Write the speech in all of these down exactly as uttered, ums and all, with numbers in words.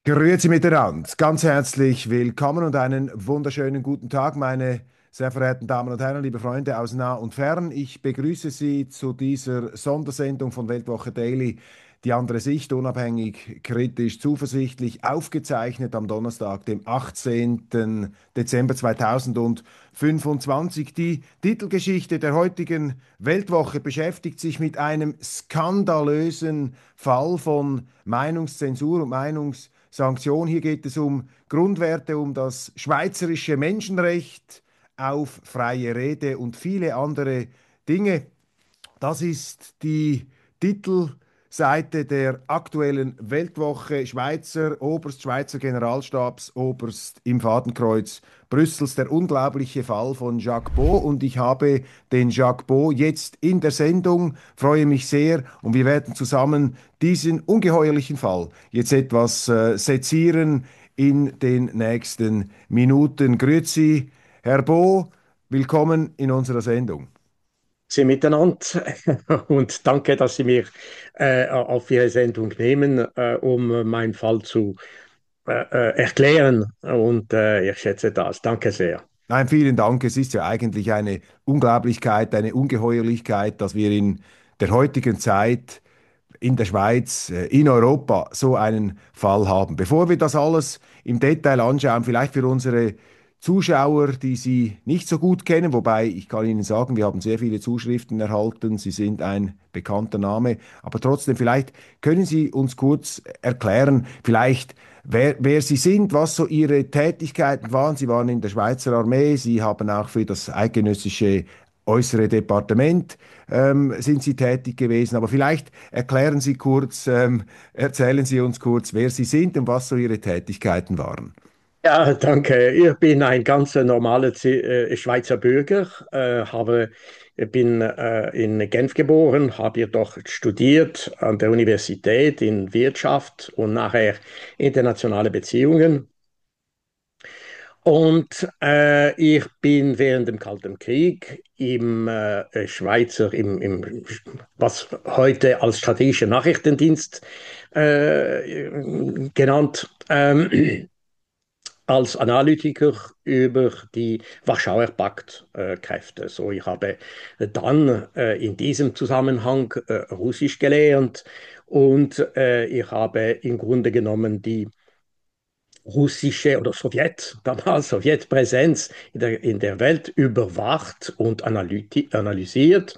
Grüezi miteinander. Ganz herzlich willkommen und einen wunderschönen guten Tag, meine sehr verehrten Damen und Herren, liebe Freunde aus nah und fern. Ich begrüße Sie zu dieser Sondersendung von Weltwoche Daily, die andere Sicht, unabhängig, kritisch, zuversichtlich, aufgezeichnet am Donnerstag, dem achtzehnten Dezember zweitausendfünfundzwanzig. Die Titelgeschichte der heutigen Weltwoche beschäftigt sich mit einem skandalösen Fall von Meinungszensur und Meinungs Sanktion. Hier geht es um Grundwerte, um das schweizerische Menschenrecht auf freie Rede und viele andere Dinge. Das ist die Titelseite der aktuellen Weltwoche. Schweizer Oberst, Schweizer Generalstabsoberst im Fadenkreuz Brüssels, der unglaubliche Fall von Jacques Beau. Und ich habe den Jacques Beau jetzt in der Sendung, freue mich sehr und wir werden zusammen diesen ungeheuerlichen Fall jetzt etwas äh, sezieren in den nächsten Minuten. Grüezi, Herr Beau, willkommen in unserer Sendung. Sie miteinander und danke, dass Sie mich äh, auf Ihre Sendung nehmen, äh, um meinen Fall zu äh, äh, erklären. Und äh, ich schätze das. Danke sehr. Nein, vielen Dank. Es ist ja eigentlich eine Unglaublichkeit, eine Ungeheuerlichkeit, dass wir in der heutigen Zeit in der Schweiz, äh, in Europa so einen Fall haben. Bevor wir das alles im Detail anschauen, vielleicht für unsere Zuschauer, die Sie nicht so gut kennen, wobei ich kann Ihnen sagen, wir haben sehr viele Zuschriften erhalten, Sie sind ein bekannter Name, aber trotzdem, vielleicht können Sie uns kurz erklären, vielleicht wer, wer Sie sind, was so Ihre Tätigkeiten waren. Sie waren in der Schweizer Armee, Sie haben auch für das eidgenössische äußere Departement ähm, sind Sie tätig gewesen. Aber vielleicht erklären Sie kurz, ähm, erzählen Sie uns kurz, wer Sie sind und was so Ihre Tätigkeiten waren. Ja, danke. Ich bin ein ganz normaler Z- äh, Schweizer Bürger, äh, habe, bin äh, in Genf geboren, habe hier dort studiert an der Universität in Wirtschaft und nachher internationale Beziehungen. Und äh, ich bin während dem Kalten Krieg im äh, Schweizer, im, im, was heute als strategischer Nachrichtendienst äh, genannt, ähm, als Analytiker über die Warschauer Paktkräfte. So, ich habe dann äh, in diesem Zusammenhang äh, Russisch gelernt und äh, ich habe im Grunde genommen die russische oder Sowjet, damals Sowjetpräsenz in der, in der Welt überwacht und analysiert.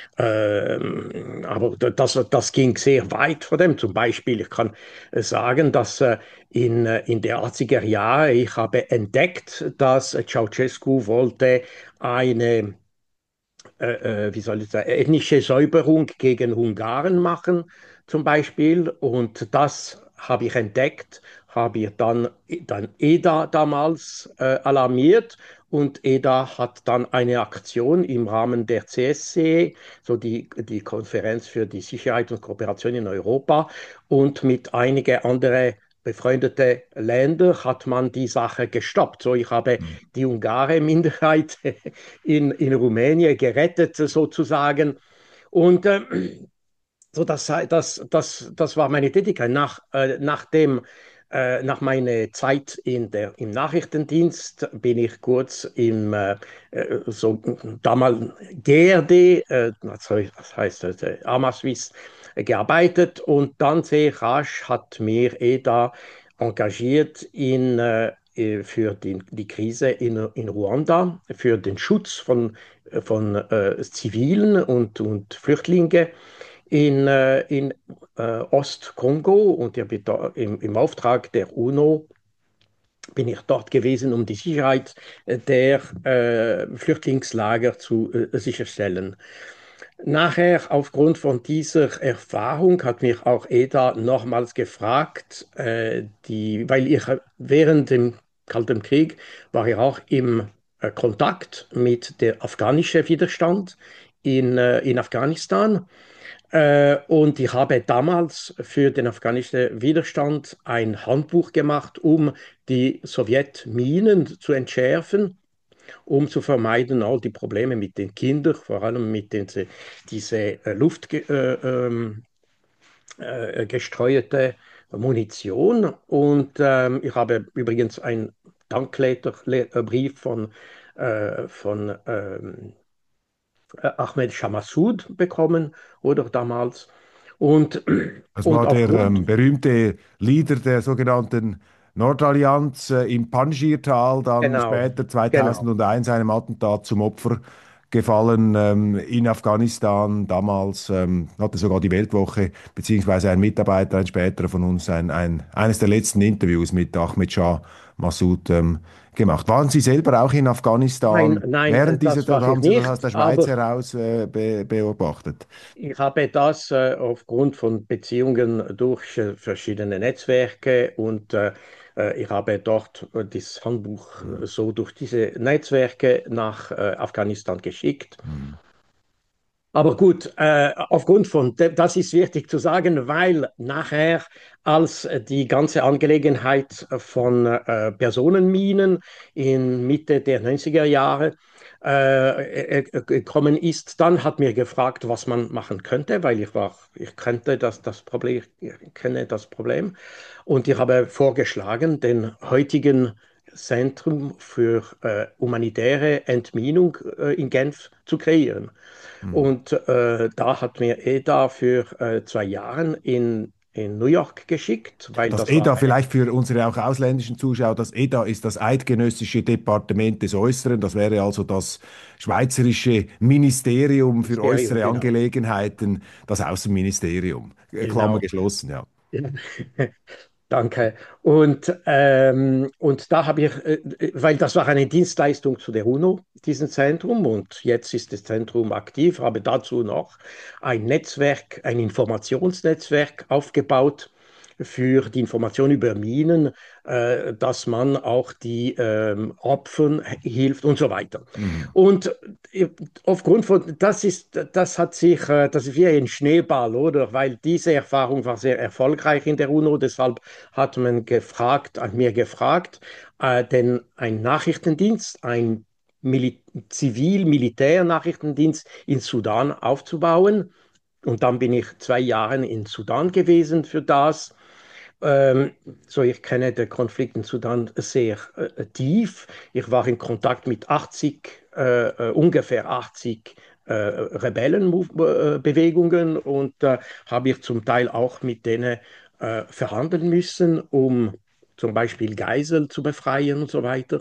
Ähm, aber das, das ging sehr weit von dem. Zum Beispiel, ich kann sagen, dass äh, in, äh, in der achtziger Jahre ich habe entdeckt, dass Ceausescu wollte eine äh, äh, wie soll ich sagen, ethnische Säuberung gegen Ungarn machen, zum Beispiel. Und das habe ich entdeckt, habe ich dann, dann E D A damals äh, alarmiert. Und E D A hat dann eine Aktion im Rahmen der C S C, so die, die Konferenz für die Sicherheit und Kooperation in Europa, und mit einigen anderen befreundete Länder hat man die Sache gestoppt. So, ich habe die Ungarer-Minderheit in, in Rumänien gerettet, sozusagen. Und äh, so, das, das, das, das war meine Tätigkeit. Nach, äh, nach, dem, äh, nach meiner Zeit in der, im Nachrichtendienst bin ich kurz im äh, äh, so, damals G R D, äh, was heißt das, äh, Amasvis, äh, gearbeitet und dann sehr rasch hat mir E D A engagiert in, äh, äh, für die, die Krise in, in Ruanda, für den Schutz von, von äh, Zivilen und, und Flüchtlingen in, äh, in äh, Ostkongo und ich bin da im, im Auftrag der UNO bin ich dort gewesen, um die Sicherheit äh, der äh, Flüchtlingslager zu äh, sicherstellen. Nachher, aufgrund von dieser Erfahrung, hat mich auch E D A nochmals gefragt, äh, die, weil ich während dem Kalten Krieg war ich auch im äh, Kontakt mit dem afghanischen Widerstand in, äh, in Afghanistan. Äh, und ich habe damals für den afghanischen Widerstand ein Handbuch gemacht, um die Sowjetminen zu entschärfen, um zu vermeiden all die Probleme mit den Kindern, vor allem mit den, diese äh, luftgesteuerte äh, ähm, äh, Munition. Und ähm, ich habe übrigens einen Dankbrief von, äh, von ähm, Ahmed Shah Massoud bekommen oder damals. Und, Das und war der aufgrund, ähm, berühmte Leader der sogenannten Nordallianz äh, im Panjshir-Tal, dann genau, später genau. zweitausendeins einem Attentat zum Opfer gefallen ähm, in Afghanistan. Damals ähm, hatte sogar die Weltwoche, beziehungsweise ein Mitarbeiter, ein späterer von uns, ein, ein, eines der letzten Interviews mit Ahmed Shah Massoud ähm, gemacht. Waren Sie selber auch in Nein, Afghanistan nein, während dieser, das oder war ich haben Sie das aus nicht, der Schweiz aber heraus äh, be beobachtet? ich habe das äh, aufgrund von Beziehungen durch äh, verschiedene Netzwerke und äh, äh, ich habe dort äh, das Handbuch äh, Hm. so durch diese Netzwerke nach äh, Afghanistan geschickt. Hm. Aber gut, äh, aufgrund von, das ist wichtig zu sagen, weil nachher, als die ganze Angelegenheit von äh, Personenminen in Mitte der neunziger Jahre äh, äh, gekommen ist, dann hat mir gefragt, was man machen könnte, weil ich war, ich kannte das, das Problem, ich kenne das Problem. Und ich habe vorgeschlagen, den heutigen Zentrum für äh, humanitäre Entminung äh, in Genf zu kreieren. Hm. Und äh, da hat mir Eda für äh, zwei Jahre in, in New York geschickt, weil Das das war EDA, eine, vielleicht für unsere auch ausländischen Zuschauer, das EDA ist das Eidgenössische Departement des Äußeren. Das wäre also das schweizerische Ministerium für Ministerium, äußere genau. Angelegenheiten, das Außenministerium. Äh, Klammer Genau. geschlossen, ja. Danke. Und, ähm, und da habe ich, äh, weil das war eine Dienstleistung zu der UNO, diesen Zentrum, und jetzt ist das Zentrum aktiv, habe dazu noch ein Netzwerk, ein Informationsnetzwerk aufgebaut für die Information über Minen, äh, dass man auch die ähm, Opfern hilft und so weiter. Mhm. Und äh, aufgrund von, das ist, das hat sich, äh, das ist wie ein Schneeball, oder? Weil diese Erfahrung war sehr erfolgreich in der UNO, deshalb hat man gefragt, hat mir gefragt, äh, denn ein Nachrichtendienst, ein Mil Zivil-Militär-Nachrichtendienst in Sudan aufzubauen. Und dann bin ich zwei Jahre in Sudan gewesen für das. Ähm, so, ich kenne den Konflikt in Sudan sehr äh, tief. Ich war in Kontakt mit achtzig, äh, äh, ungefähr achtzig äh, Rebellenbewegungen und äh, habe ich zum Teil auch mit denen äh, verhandeln müssen, um zum Beispiel Geiseln zu befreien und so weiter.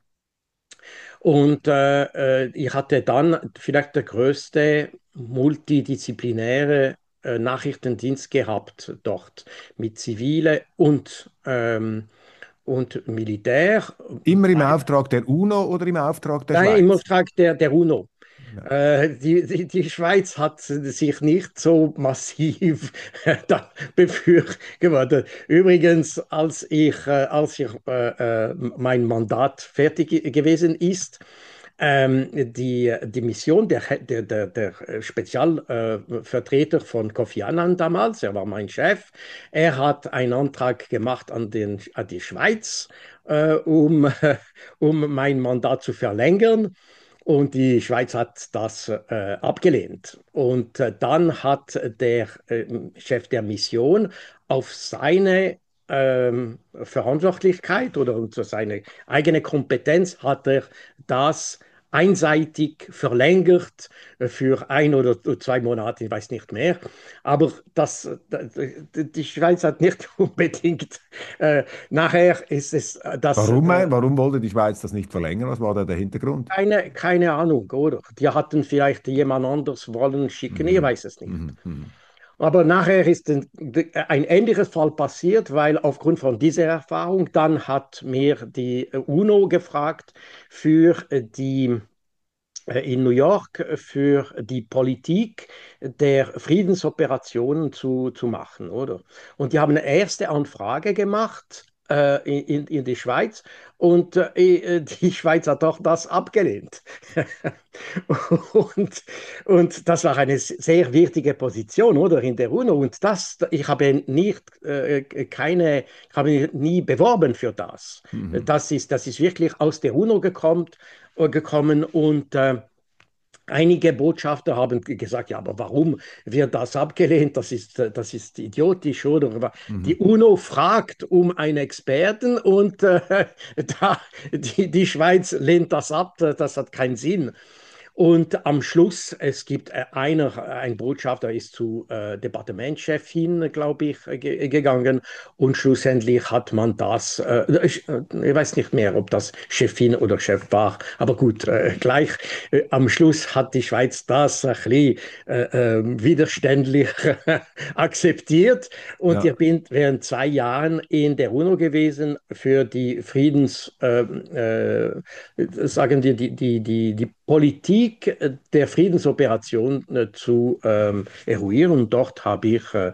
Und äh, äh, ich hatte dann vielleicht der größte multidisziplinäre äh, Nachrichtendienst gehabt dort mit Zivile und, ähm, und Militär. Immer im Auftrag der UNO oder im Auftrag der Nein, im Schweiz? Auftrag der, der UNO. Ja. Äh, die, die, die Schweiz hat sich nicht so massiv da befürwortet. Übrigens, als ich, äh, als ich, äh, äh, mein Mandat fertig gewesen ist, ähm, die, die Mission der, der, der, der Spezialvertreter von Kofi Annan damals, er war mein Chef, er hat einen Antrag gemacht an, den, an die Schweiz, äh, um, um mein Mandat zu verlängern. Und die Schweiz hat das äh, abgelehnt. Und äh, dann hat der äh, Chef der Mission auf seine ähm, Verantwortlichkeit oder unter seine eigene Kompetenz hat er das einseitig verlängert äh, für ein oder zwei Monate, ich weiß nicht mehr. Aber das, äh, die Schweiz hat nicht unbedingt, äh, nachher ist es äh, das Warum, äh, äh, warum wollte die Schweiz das nicht verlängern? Was war da der Hintergrund? keine, keine Ahnung, oder? Die hatten vielleicht jemand anders wollen schicken, ich Mhm. weiß es nicht. Mhm. Mhm. Aber nachher ist ein, ein ähnliches Fall passiert, weil aufgrund von dieser Erfahrung, dann hat mir die UNO gefragt für die äh, in New York für die Politik der Friedensoperationen zu, zu machen, oder? Und die haben eine erste Anfrage gemacht äh, in, in die Schweiz und äh, die Schweiz hat auch das abgelehnt. Und, und das war eine sehr wichtige Position, oder, in der UNO. Und das, ich habe nicht, äh, keine, ich habe mich nie beworben für das. Mhm. Das ist, das ist wirklich aus der UNO gekommen, gekommen und äh, Einige Botschafter haben gesagt, ja, aber warum wird das abgelehnt? Das ist, äh, das ist idiotisch, oder? Die Mhm. UNO fragt um einen Experten und äh, da, die, die Schweiz lehnt das ab. Das hat keinen Sinn. Und am Schluss, es gibt äh, einer, ein Botschafter ist zu äh, Departementschef hin, glaube ich, äh, ge gegangen und schlussendlich hat man das, äh, ich, äh, ich weiß nicht mehr, ob das Chefin oder Chef war, aber gut, äh, gleich äh, am Schluss hat die Schweiz das ein bisschen äh, äh, widerständlich akzeptiert und Ja. ich bin während zwei Jahren in der UNO gewesen für die Friedens, äh, äh, sagen wir, die, die, die, die Politik der Friedensoperation äh, zu ähm, eruieren. Und dort habe ich äh,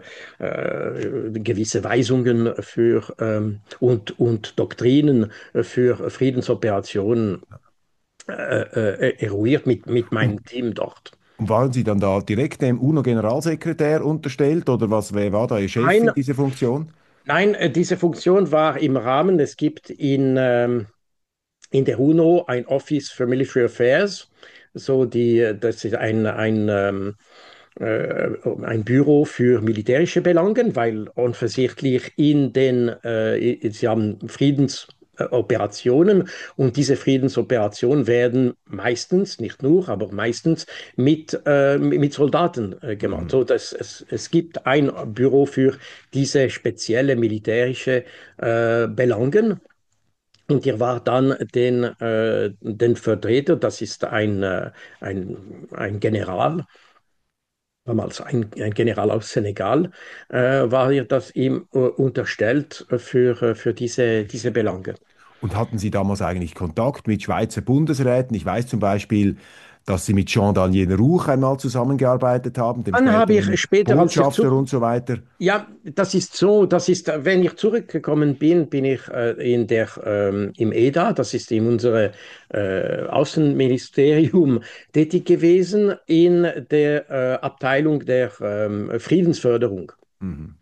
äh, gewisse Weisungen für, ähm, und, und Doktrinen für Friedensoperationen äh, äh, eruiert mit, mit Und, meinem Team dort. und waren Sie dann da direkt dem UNO-Generalsekretär unterstellt oder was, wer war da Ihr Chef in Nein, dieser Funktion? nein, äh, diese Funktion war im Rahmen, es gibt in, ähm, in der UNO ein Office for Military Affairs, so die, das ist ein, ein ähm, äh, ein Büro für militärische Belangen, weil offensichtlich in den, äh, sie haben Friedensoperationen und diese Friedensoperationen werden meistens, nicht nur, aber meistens mit, äh, mit Soldaten äh, gemacht. Mhm. So, dass es, es gibt ein Büro für diese spezielle militärische äh, Belangen. Und ihr war dann den, äh, den Vertreter, das ist ein, äh, ein, ein General, damals ein, ein General aus Senegal, äh, war ihr das ihm äh, unterstellt für, äh, für diese, diese Belange. Und hatten Sie damals eigentlich Kontakt mit Schweizer Bundesräten? Ich weiß zum Beispiel, dass Sie mit Jean-Daniel Ruch einmal zusammengearbeitet haben, dem Dann habe ich späteren später, als ich Botschafter zu, und so weiter. ja, das ist so, das ist, wenn ich zurückgekommen bin, bin ich äh, in der, ähm, im E D A, das ist in unserem äh, Außenministerium tätig gewesen, in der äh, Abteilung der ähm, Friedensförderung. Mhm.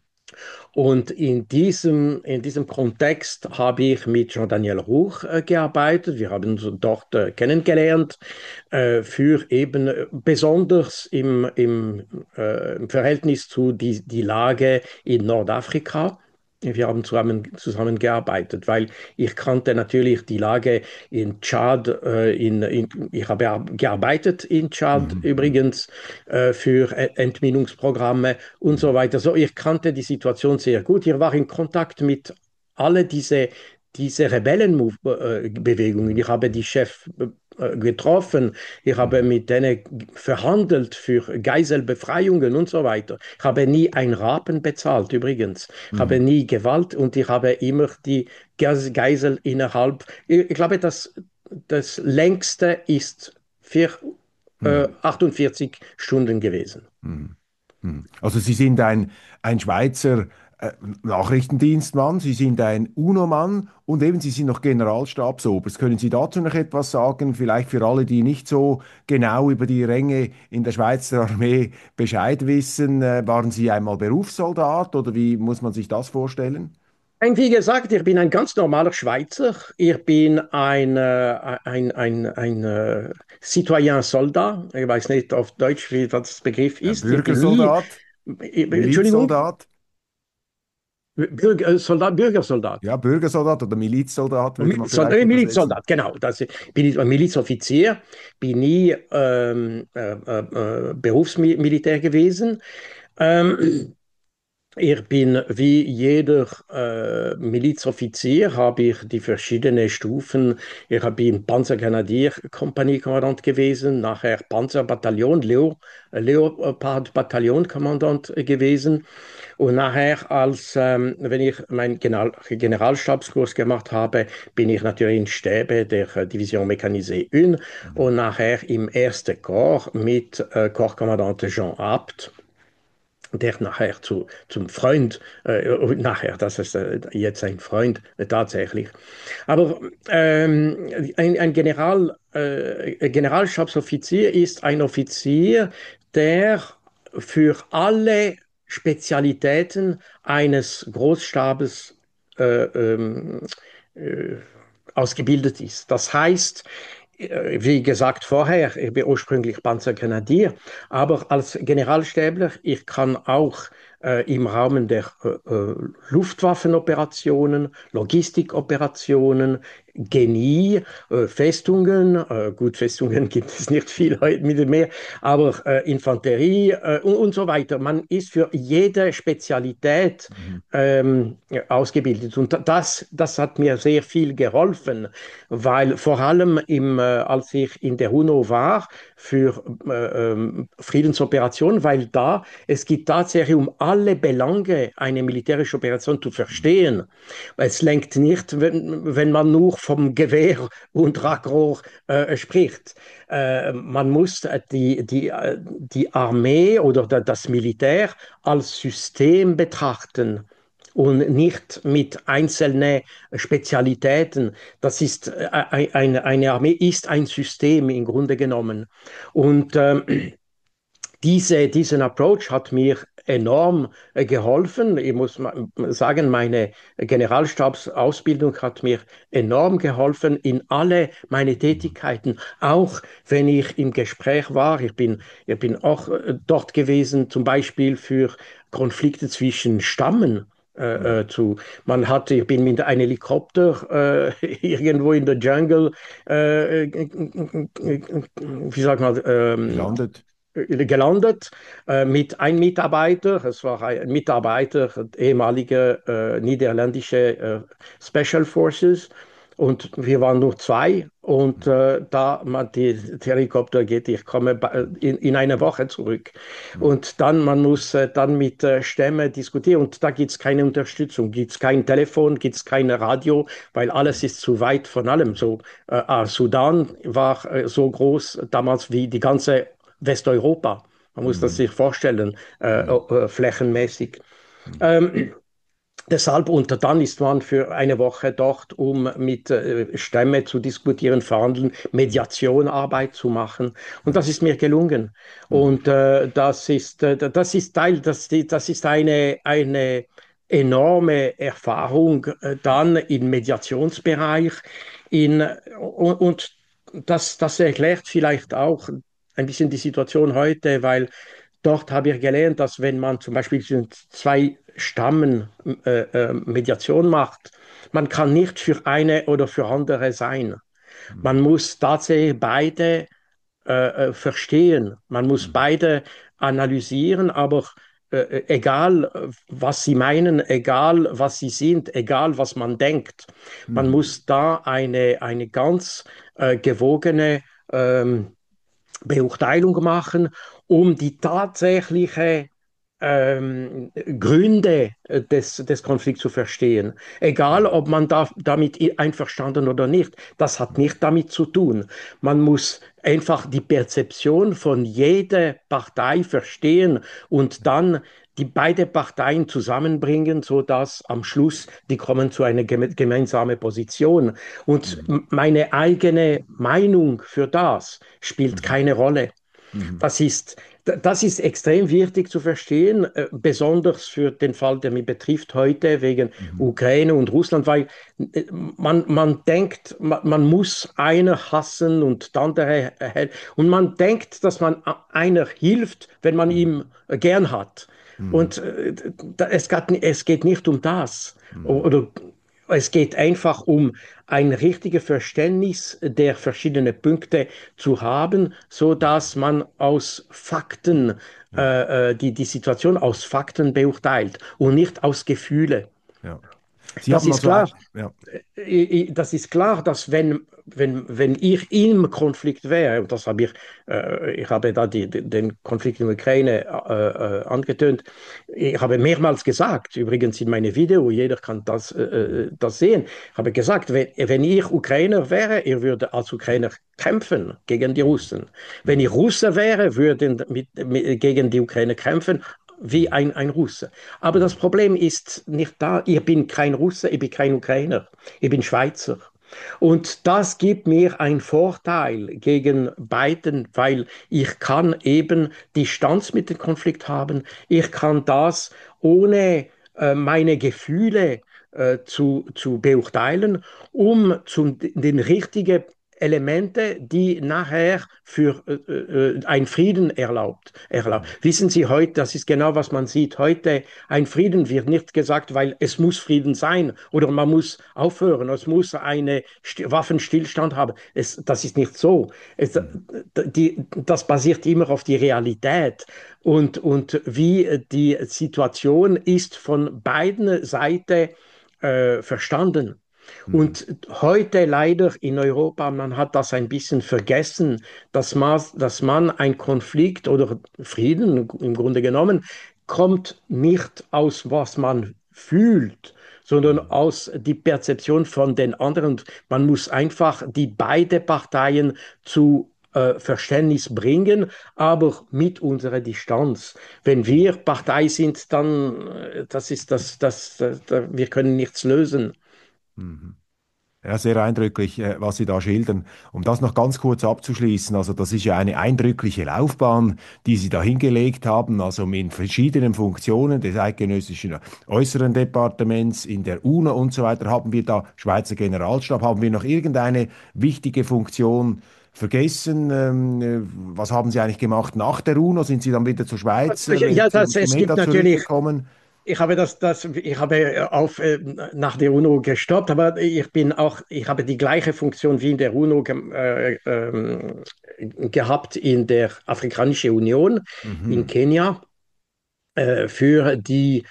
Und in diesem, in diesem Kontext habe ich mit Jean-Daniel Ruch äh, gearbeitet. Wir haben uns dort äh, kennengelernt äh, für eben äh, besonders im, im, äh, im Verhältnis zu die, die Lage in Nordafrika. Wir haben zusammen, zusammengearbeitet, weil ich kannte natürlich die Lage in Tschad. Äh, in, in, ich habe ar- gearbeitet in Tschad Mhm. Mhm. übrigens äh, für E- Entminungsprogramme und Mhm. so weiter. So, ich kannte die Situation sehr gut. Ich war in Kontakt mit alle diese, diese Rebellenbewegungen. Mhm. Ich habe die Chefs äh, getroffen. Ich habe Mhm. mit denen verhandelt für Geiselbefreiungen und so weiter. Ich habe nie ein Rappen bezahlt, übrigens. Ich habe Mhm. nie Gewalt und ich habe immer die Geisel innerhalb. Ich, ich glaube, das, das längste ist vier, äh, Mhm. achtundvierzig Stunden gewesen. Mhm. Mhm. Also Sie sind ein, ein Schweizer äh, Nachrichtendienstmann, Sie sind ein UNO-Mann und eben Sie sind noch Generalstabsoberst. Können Sie dazu noch etwas sagen? Vielleicht für alle, die nicht so genau über die Ränge in der Schweizer Armee Bescheid wissen. Äh, waren Sie einmal Berufssoldat oder wie muss man sich das vorstellen? Nein, wie gesagt, ich bin ein ganz normaler Schweizer. Ich bin ein, äh, ein, ein, ein äh, Citoyen Soldat. Ich weiß nicht auf Deutsch, wie das Begriff Ein ist. Ich bin nie, Bürgersoldat, äh, Entschuldigung, Milizsoldat? Bürger, äh, Soldat, Bürgersoldat. Ja, Bürgersoldat oder Milizsoldat würde man Soldat, vielleicht äh, übersetzen. Milizsoldat, genau. Das, bin ich ein Milizoffizier, bin nie ähm, äh, äh, äh, Berufsmilitär gewesen. Ähm, Ich bin wie jeder äh, Milizoffizier, habe ich die verschiedenen Stufen. Ich bin Panzergrenadierkompanie-Kommandant gewesen, nachher Panzerbataillon, Leo, Leopard-Bataillon-Kommandant gewesen. Und nachher, als ähm, wenn ich meinen General Generalstabskurs gemacht habe, bin ich natürlich in Stäbe der äh, Division Mécanisée eins Mhm. und nachher im ersten Korps mit äh, Korpskommandant Jean Abt, der nachher zu, zum Freund, äh, nachher, das ist äh, jetzt ein Freund äh, tatsächlich. Aber ähm, ein, ein General, äh, Generalstabsoffizier ist ein Offizier, der für alle Spezialitäten eines Großstabes äh, ähm, äh, ausgebildet ist. Das heißt, wie gesagt vorher, ich bin ursprünglich Panzergrenadier, aber als Generalstäbler, ich kann auch äh, im Rahmen der äh, äh, Luftwaffenoperationen, Logistikoperationen, Genie, äh, Festungen, äh, gut, Festungen gibt es nicht viel heute mit mehr, aber äh, Infanterie äh, und, und so weiter. Man ist für jede Spezialität Mhm. ähm, ausgebildet und das, das hat mir sehr viel geholfen, weil vor allem im, äh, als ich in der UNO war für äh, ähm, Friedensoperationen, weil da es geht tatsächlich um alle Belange, eine militärische Operation zu verstehen. Es lenkt nicht, wenn, wenn man nur vom Gewehr und Rackrohr äh, spricht. Äh, man muss die, die, die Armee oder das Militär als System betrachten und nicht mit einzelnen Spezialitäten. Das ist äh, eine, eine Armee ist ein System im Grunde genommen. Und ähm, diese, diesen Approach hat mir enorm äh, geholfen. Ich muss sagen, meine Generalstabsausbildung hat mir enorm geholfen in alle meine Mhm. Tätigkeiten, auch wenn ich im Gespräch war. Ich bin, ich bin auch äh, dort gewesen, zum Beispiel für Konflikte zwischen Stammen. Mhm. Äh, äh, zu. Man hat, ich bin mit einem Helikopter äh, irgendwo in der Jungle, äh, äh, wie sagt man, ähm, Gelandet. gelandet äh, mit einem Mitarbeiter. Es war ein Mitarbeiter, ehemalige äh, niederländische äh, Special Forces. Und wir waren nur zwei. Und äh, da man die, der Helikopter geht, ich komme in, in einer Woche zurück. Mhm. Und dann, man muss äh, dann mit äh, Stämme diskutieren. Und da gibt es keine Unterstützung, gibt es kein Telefon, gibt es kein Radio, weil alles ist zu weit von allem. So, äh, ah, Sudan war äh, so groß damals wie die ganze Westeuropa. Man muss das Mhm. sich vorstellen, äh, Ja. äh, flächenmäßig. Mhm. Ähm, Deshalb und dann ist man für eine Woche dort, um mit äh, Stämme zu diskutieren, verhandeln, Mediationarbeit zu machen. Und Ja. das ist mir gelungen. Mhm. Und äh, das ist, äh, das ist Teil, das, das ist eine, eine enorme Erfahrung äh, dann im Mediationsbereich. In, und, und das, das erklärt vielleicht auch ein bisschen die Situation heute, weil dort habe ich gelernt, dass wenn man zum Beispiel zwei Stammen äh, äh, Mediation macht, man kann nicht für eine oder für andere sein. Man Mhm. muss tatsächlich beide äh, äh, verstehen. Man muss Mhm. beide analysieren, aber äh, egal, was sie meinen, egal, was sie sind, egal, was man denkt, man Mhm. muss da eine, eine ganz äh, gewogene ähm, Beurteilung machen, um die tatsächliche ähm, Gründe äh, des, des Konflikts zu verstehen. Egal, ob man da, damit einverstanden oder nicht, das hat nicht damit zu tun. Man muss einfach die Perzeption von jeder Partei verstehen und dann die beide Parteien zusammenbringen, sodass am Schluss die kommen zu einer geme gemeinsamen Position. Und Mhm. meine eigene Meinung für das spielt Mhm. keine Rolle. Mhm. Das ist, das ist extrem wichtig zu verstehen, äh, besonders für den Fall, der mich betrifft heute wegen Mhm. Ukraine und Russland, weil äh, man, man denkt, man, man muss einer hassen und der andere hält. Und man denkt, dass man einer hilft, wenn man Mhm. ihm gern hat. Mhm. Und äh, es geht, es geht nicht um das. Mhm. Oder es geht einfach um ein richtiges Verständnis der verschiedenen Punkte zu haben, so dass man aus Fakten Ja. äh, äh, die, die Situation aus Fakten beurteilt und nicht aus Gefühle. Ja. Sie Das haben ist also ein, klar, ja. das ist klar, dass wenn, wenn, wenn ich im Konflikt wäre, und das habe ich, äh, ich habe da die, den Konflikt in der Ukraine äh, äh, angetönt, ich habe mehrmals gesagt, übrigens in meinem Video, jeder kann das, äh, Mhm. äh, das sehen, ich habe gesagt, wenn, wenn ich Ukrainer wäre, ich würde als Ukrainer kämpfen gegen die Mhm. Russen. Wenn ich Mhm. Russe wäre, würde mit, mit, gegen die Ukraine kämpfen, wie Mhm. ein, ein Russe. Aber das Mhm. Problem ist nicht da. Ich bin kein Russe, ich bin kein Ukrainer, ich bin Schweizer. Und das gibt mir einen Vorteil gegen beiden, weil ich kann eben Distanz mit dem Konflikt haben. Ich kann das ohne äh, meine Gefühle äh, zu, zu beurteilen, um zum, den richtigen Elemente, die nachher für äh, äh, einen Frieden erlaubt, erlaubt. Wissen Sie, heute, das ist genau, was man sieht. Heute, ein Frieden wird nicht gesagt, weil es muss Frieden sein oder man muss aufhören, es muss einen Waffenstillstand haben. Es, das ist nicht so. Es, die, das basiert immer auf die Realität und, und wie die Situation ist von beiden Seiten äh, verstanden. Mhm. Und heute leider in Europa, man hat das ein bisschen vergessen, dass man, dass man ein Konflikt oder Frieden im Grunde genommen kommt nicht aus, was man fühlt, sondern Mhm. aus die Perzeption von den anderen. Man muss einfach die beide Parteien zu äh, Verständnis bringen, aber mit unserer Distanz. Wenn wir Partei sind, dann äh, das ist das, das, das, das wir können nichts lösen. Mhm. Ja, sehr eindrücklich, äh, was Sie da schildern. Um das noch ganz kurz abzuschließen, also das ist ja eine eindrückliche Laufbahn, die Sie da hingelegt haben, also in verschiedenen Funktionen des eidgenössischen äußeren Departements, in der UNO und so weiter. Haben wir da Schweizer Generalstab, haben wir noch irgendeine wichtige Funktion vergessen? Ähm, äh, was haben Sie eigentlich gemacht nach der UNO? Sind Sie dann wieder zur Schweiz, äh, Ja, zum, das, zum es gibt EDA natürlich. zurückgekommen? Ich habe das, das, ich habe auf, äh, nach der UNO gestoppt, aber ich bin auch, ich habe die gleiche Funktion wie in der UNO ge äh, ähm, gehabt in der Afrikanischen Union in Mhm. Kenia äh, für die,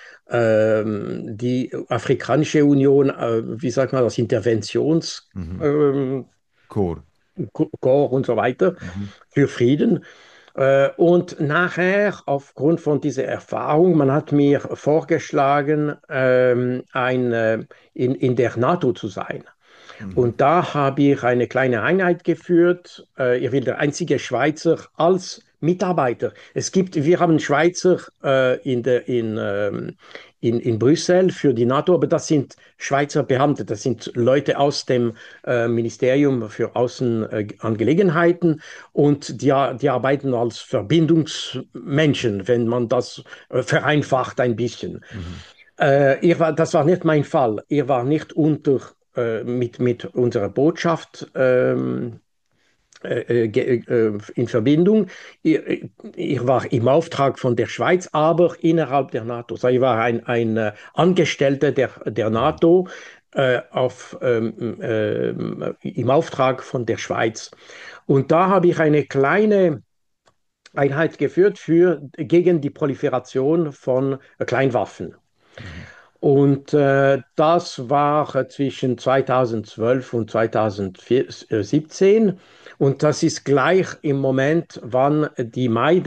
ähm, die Afrikanische Union, äh, wie sagt man das, Interventions Mhm. ähm, Chor. Korps und so weiter Mhm. für Frieden. Äh, Und nachher, aufgrund von dieser Erfahrung, man hat mir vorgeschlagen, ähm, ein, äh, in, in der NATO zu sein. Mhm. Und da habe ich eine kleine Einheit geführt. Äh, ich bin der einzige Schweizer als Mitarbeiter. Es gibt, wir haben Schweizer äh, in, der, in, ähm, in, in Brüssel für die NATO, aber das sind Schweizer Beamte, das sind Leute aus dem äh, Ministerium für Außenangelegenheiten und die, die arbeiten als Verbindungsmenschen, wenn man das äh, vereinfacht ein bisschen. Mhm. Äh, ich war, das war nicht mein Fall. Ich war nicht unter, äh, mit, mit unserer Botschaft ähm, äh, äh, in Verbindung. Ich, ich, war im Auftrag von der Schweiz, aber innerhalb der NATO. Also ich war ein, ein äh, Angestellter der, der Mhm. NATO äh, auf, ähm, äh, im Auftrag von der Schweiz. Und da habe ich eine kleine Einheit geführt für, gegen die Proliferation von Kleinwaffen. Mhm. Und äh, das war äh, zwischen zweitausendzwölf und zweitausendsiebzehn. Und das ist gleich im Moment, wann die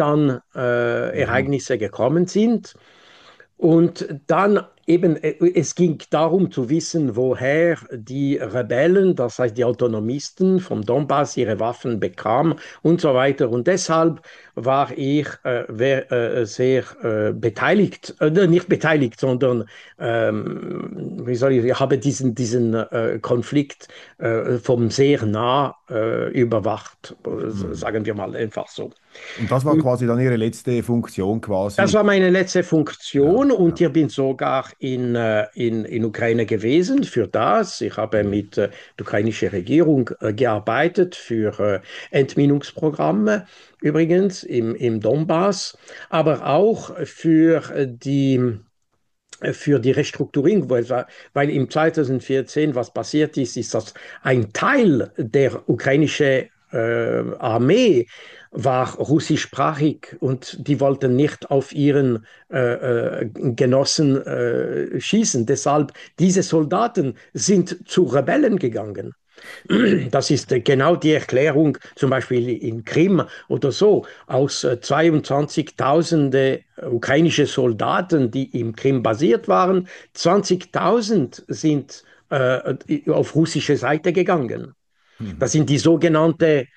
Mhm. Maidan-Ereignisse gekommen sind. Und dann eben, äh, es ging darum zu wissen, woher die Rebellen, das heißt die Autonomisten vom Donbass, ihre Waffen bekamen und so weiter. Und deshalb war ich äh, wer, äh, sehr äh, beteiligt, äh, nicht beteiligt, sondern ähm, wie soll ich, ich habe diesen, diesen äh, Konflikt äh, vom sehr nah äh, überwacht, äh, Mhm. sagen wir mal einfach so. Und das war quasi dann Ihre letzte Funktion Das quasi. war meine letzte Ja, Funktion und ja. ich bin sogar in, äh, in, in Ukraine gewesen für das. Ich habe Mhm. mit äh, der ukrainischen Regierung äh, gearbeitet für äh, Entminungsprogramme, übrigens im, im Donbass, aber auch für äh, die für die Restrukturierung, weil, weil im zweitausendvierzehn was passiert ist, ist, dass ein Teil der ukrainischen äh, Armee war russischsprachig und die wollten nicht auf ihren äh, äh, Genossen äh, schießen. Deshalb, diese Soldaten sind zu Rebellen gegangen. Das ist äh, genau die Erklärung, zum Beispiel in Krim oder so, aus äh, zweiundzwanzigtausende ukrainische Soldaten, die im Krim basiert waren, zwanzigtausend sind äh, auf russische Seite gegangen. Das Mhm. sind die sogenannten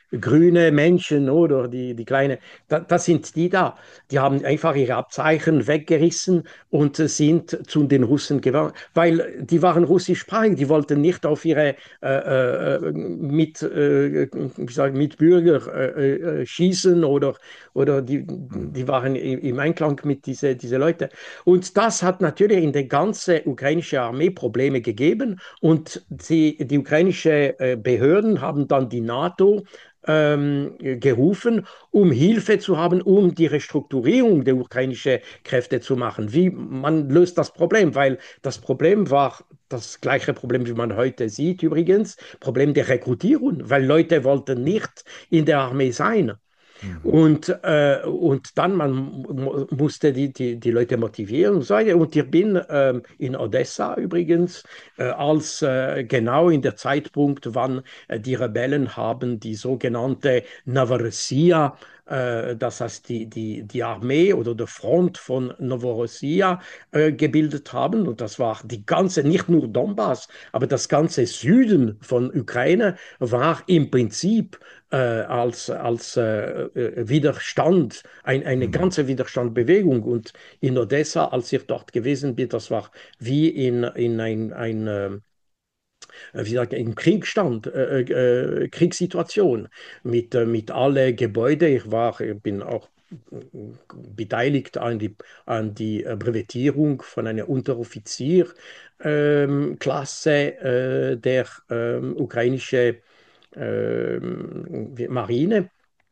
grüne Menschen oder die, die kleine, da, das sind die da. Die haben einfach ihre Abzeichen weggerissen und äh, sind zu den Russen gegangen, weil die waren russischsprachig, die wollten nicht auf ihre äh, äh, mit, äh, wie sagen, Mitbürger äh, äh, schießen oder, oder die, Mhm. die waren im Einklang mit diesen diese Leuten. Und das hat natürlich in der ganzen ukrainischen Armee Probleme gegeben und sie, die ukrainischen äh, Behörden haben dann die NATO ähm, gerufen, um Hilfe zu haben, um die Restrukturierung der ukrainischen Kräfte zu machen. Wie man löst das Problem, weil das Problem war das gleiche Problem, wie man heute sieht übrigens, Problem der Rekrutierung, weil Leute wollten nicht in der Armee sein. Mhm. Und, äh, und dann man mu- musste die, die, die Leute motivieren und so weiter. Und ich bin ähm, in Odessa übrigens, äh, als äh, genau in der Zeitpunkt, wann äh, die Rebellen haben die sogenannte Novorossiya, äh, das heißt die, die, die Armee oder der Front von Novorossiya äh, gebildet haben. Und das war die ganze, nicht nur Donbass, aber das ganze Süden von Ukraine war im Prinzip äh, als, als äh, äh, Widerstand, ein, eine Mhm. ganze Widerstandsbewegung. Und in Odessa, als ich dort gewesen bin, das war wie in, in ein, ein äh, wie sagt, in Kriegsstand, äh, äh, Kriegssituation mit, äh, mit alle Gebäude. Ich war, ich bin auch beteiligt an die, an die äh, Brevetierung von einer Unteroffizierklasse ähm, Klasse, äh, der ähm, ukrainischen ähm, Marine.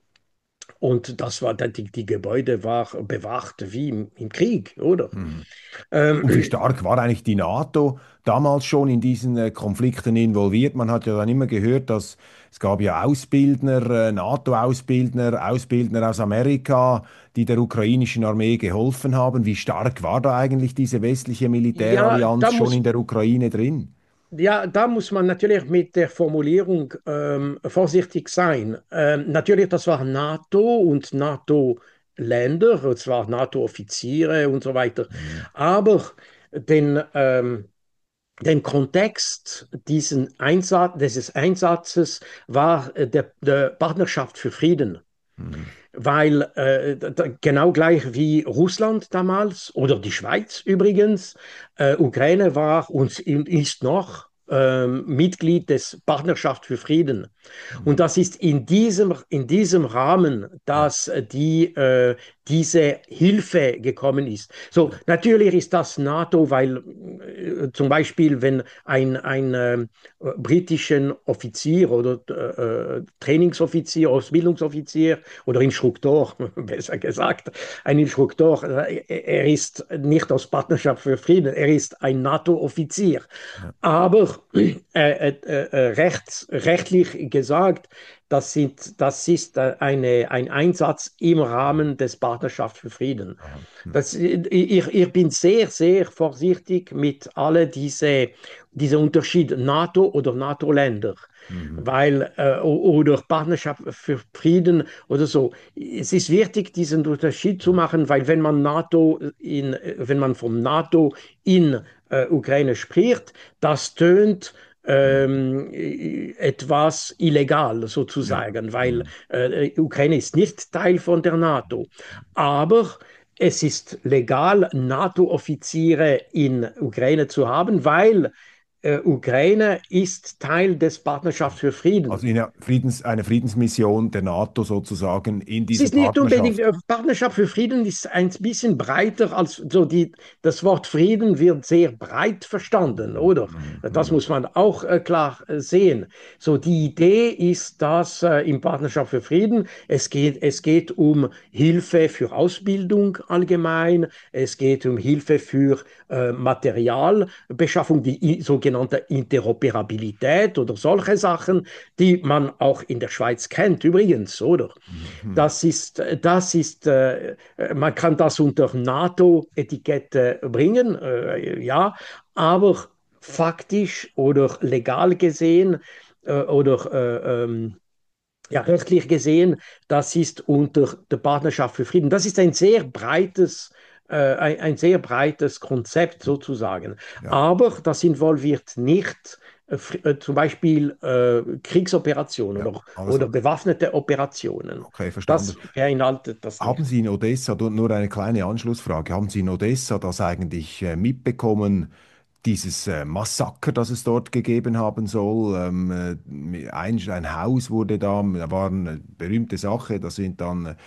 Und das war, die, die Gebäude war bewacht wie im, im Krieg, oder? Mhm. Ähm, Und wie stark war eigentlich die NATO damals schon in diesen äh, Konflikten involviert? Man hat ja dann immer gehört, dass es gab ja Ausbildner, äh, NATO-Ausbildner, Ausbildner aus Amerika, die der ukrainischen Armee geholfen haben. Wie stark war da eigentlich diese westliche ja, da Militärallianz schon in muss, der Ukraine drin? ja, da muss man natürlich mit der Formulierung ähm, vorsichtig sein. Ähm, natürlich, das war NATO und NATO-Länder, und zwar NATO-Offiziere und so weiter. Mhm. Aber den, ähm, den Kontext diesen Einsatz, dieses Einsatzes war äh, der, der Partnerschaft für Frieden. Mhm. Weil äh, genau gleich wie Russland damals oder die Schweiz übrigens, äh, Ukraine war und ist noch ähm, Mitglied des Partnerschaft für Frieden. Und Mhm. das ist in diesem, in diesem Rahmen, Ja. dass äh, die, äh, diese Hilfe gekommen ist. So, natürlich ist das NATO, weil äh, zum Beispiel, wenn ein, ein äh, britischen Offizier oder äh, Trainingsoffizier, Ausbildungsoffizier oder Instruktor, besser gesagt, ein Instruktor, äh, er ist nicht aus Partnerschaft für Frieden, er ist ein NATO-Offizier. Ja. Aber äh, äh, äh, rechts, rechtlich gesagt, das, sind, das ist äh, eine, ein Einsatz im Rahmen des Partnerschaft für Frieden. Aha. Mhm. Das, ich, ich bin sehr, sehr vorsichtig mit alle diese, diese Unterschied NATO oder NATO-Länder. Mhm. Weil, äh, oder Partnerschaft für Frieden oder so. Es ist wichtig, diesen Unterschied zu machen, weil wenn man NATO in, wenn man vom NATO in äh, Ukraine spricht, das tönt Mhm. ähm, etwas illegal Ja. sozusagen, weil Mhm. äh, Ukraine ist nicht Teil von der NATO. Aber es ist legal, NATO-Offiziere in Ukraine zu haben, weil äh, Ukraine ist Teil des Partnerschafts für Frieden. Also in einer Friedens, eine Friedensmission der NATO sozusagen in Es diese ist nicht unbedingt, Partnerschaft. äh, Partnerschaft für Frieden ist ein bisschen breiter als so die, das Wort Frieden wird sehr breit verstanden, Mhm. oder? Mhm. Das Mhm. muss man auch äh, klar äh, sehen. So die Idee ist, dass äh, im Partnerschaft für Frieden es geht, es geht um Hilfe für Ausbildung allgemein, es geht um Hilfe für äh, Materialbeschaffung, die i- sogenannte Interoperabilität oder solche Sachen, die man auch in der Schweiz kennt, übrigens, oder? Mhm. Das ist, das ist, äh, man kann das unter NATO-Etikette bringen, äh, ja, aber faktisch oder legal gesehen äh, oder äh, ähm, ja, rechtlich gesehen, das ist unter der Partnerschaft für Frieden. Das ist ein sehr breites, äh, ein, ein sehr breites Konzept sozusagen. Ja. Aber das involviert nicht äh, äh, zum Beispiel äh, Kriegsoperationen Ja, oder, oder also, bewaffnete Operationen. okay, verstanden. Das beinhaltet das Haben nicht. Sie in Odessa, du- nur eine kleine Anschlussfrage, haben Sie in Odessa das eigentlich äh, mitbekommen, dieses äh, Massaker, das es dort gegeben haben soll? Ähm, äh, ein, ein Haus wurde da, da war eine berühmte Sache, da sind dann äh,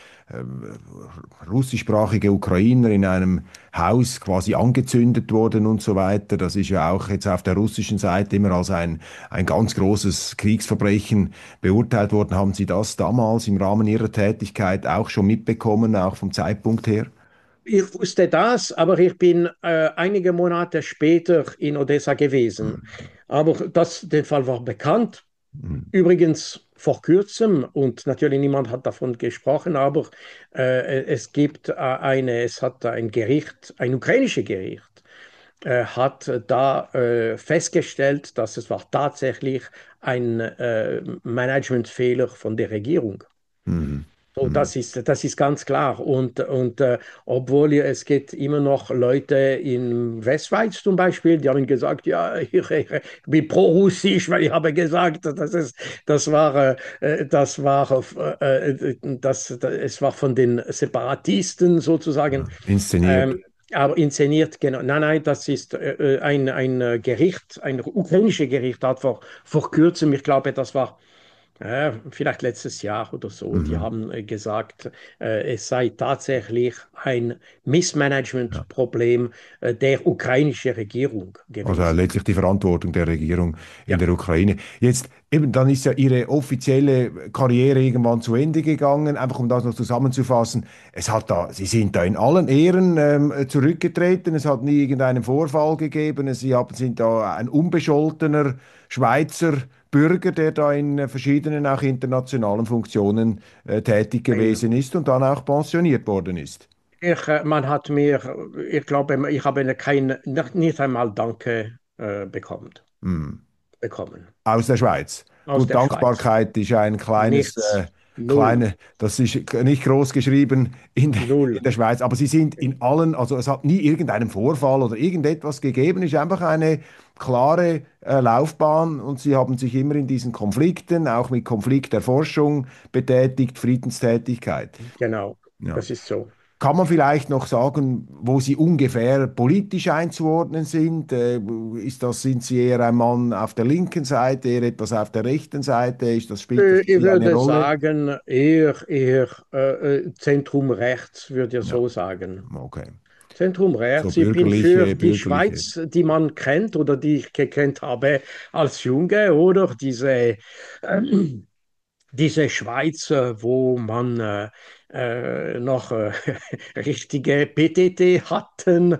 russischsprachige Ukrainer in einem Haus quasi angezündet worden und so weiter. Das ist ja auch jetzt auf der russischen Seite immer als ein, ein ganz großes Kriegsverbrechen beurteilt worden. Haben Sie das damals im Rahmen Ihrer Tätigkeit auch schon mitbekommen, auch vom Zeitpunkt her? Ich wusste das, aber ich bin äh, einige Monate später in Odessa gewesen. Hm, Aber das, der Fall war bekannt. hm, Übrigens vor kurzem, und natürlich niemand hat davon gesprochen, aber äh, es gibt äh, eine, es hat ein Gericht, ein ukrainisches Gericht, äh, hat da äh, festgestellt, dass es war tatsächlich ein äh, Managementfehler von der Regierung. hm, So, hm. das ist, das ist ganz klar. Und, und äh, obwohl es gibt immer noch Leute in Westschweiz zum Beispiel, die haben gesagt, ja, ich, ich bin pro-russisch, weil ich habe gesagt, das ist, das war, äh, das war, äh, das, das, es war von den Separatisten sozusagen. Ja, inszeniert. Ähm, aber inszeniert, genau. Nein, nein, das ist äh, ein, ein Gericht, ein ukrainisches Gericht hat vor, vor kurzem, ich glaube, das war äh, vielleicht letztes Jahr oder so, die Mhm. haben äh, gesagt, äh, es sei tatsächlich ein Ja. Missmanagement-Problem äh, der ukrainischen Regierung Also gewesen. letztlich die Verantwortung der Regierung in Ja, der Ukraine. Jetzt eben, dann ist ja Ihre offizielle Karriere irgendwann zu Ende gegangen. Einfach um das noch zusammenzufassen. Es hat da, Sie sind da in allen Ehren ähm, zurückgetreten. Es hat nie irgendeinen Vorfall gegeben. Sie haben, sind da ein unbescholtener Schweizer Bürger, der da in äh, verschiedenen, auch internationalen Funktionen äh, tätig ein, gewesen ist und dann auch pensioniert worden ist. ich, äh, man hat mir, ich glaube, ich habe kein, nicht, nicht einmal Danke äh, bekommen, Hm. bekommen Aus der Schweiz. aus Gut, der Schweiz. Dankbarkeit ist ein kleines, Nichts, äh, null, kleine, das ist nicht groß geschrieben in, de- null. in der Schweiz, aber sie sind in allen, also es hat nie irgendeinen Vorfall oder irgendetwas gegeben, es ist einfach eine klare äh, Laufbahn und sie haben sich immer in diesen Konflikten, auch mit Konflikterforschung betätigt, Friedenstätigkeit. Genau, Ja. das ist so. Kann man vielleicht noch sagen, wo Sie ungefähr politisch einzuordnen sind? Äh, ist das, sind Sie eher ein Mann auf der linken Seite, eher etwas auf der rechten Seite? Ist das, spielt das Äh, für Ich Sie eine würde Rolle? sagen, eher, eher äh, äh, Zentrum rechts, würde ich Ja, so sagen. okay. Zentrum So rechts. Ich bin für bürgerliche, die bürgerliche. Schweiz, die man kennt oder die ich gekannt habe als Junge, oder diese, äh, diese Schweiz, äh, wo man äh, äh, noch äh, richtige P T T hatten,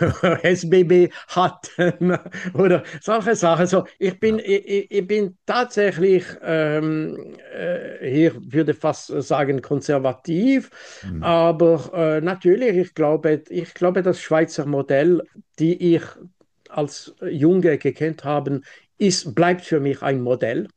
S B B hatten oder solche Sachen. So, ich bin, Ja. ich, ich bin tatsächlich ähm, äh, hier, würde fast sagen, konservativ, Hm. aber äh, natürlich, ich glaube, ich glaube, das Schweizer Modell, die ich als Junge gekannt habe, ist, bleibt für mich ein Modell.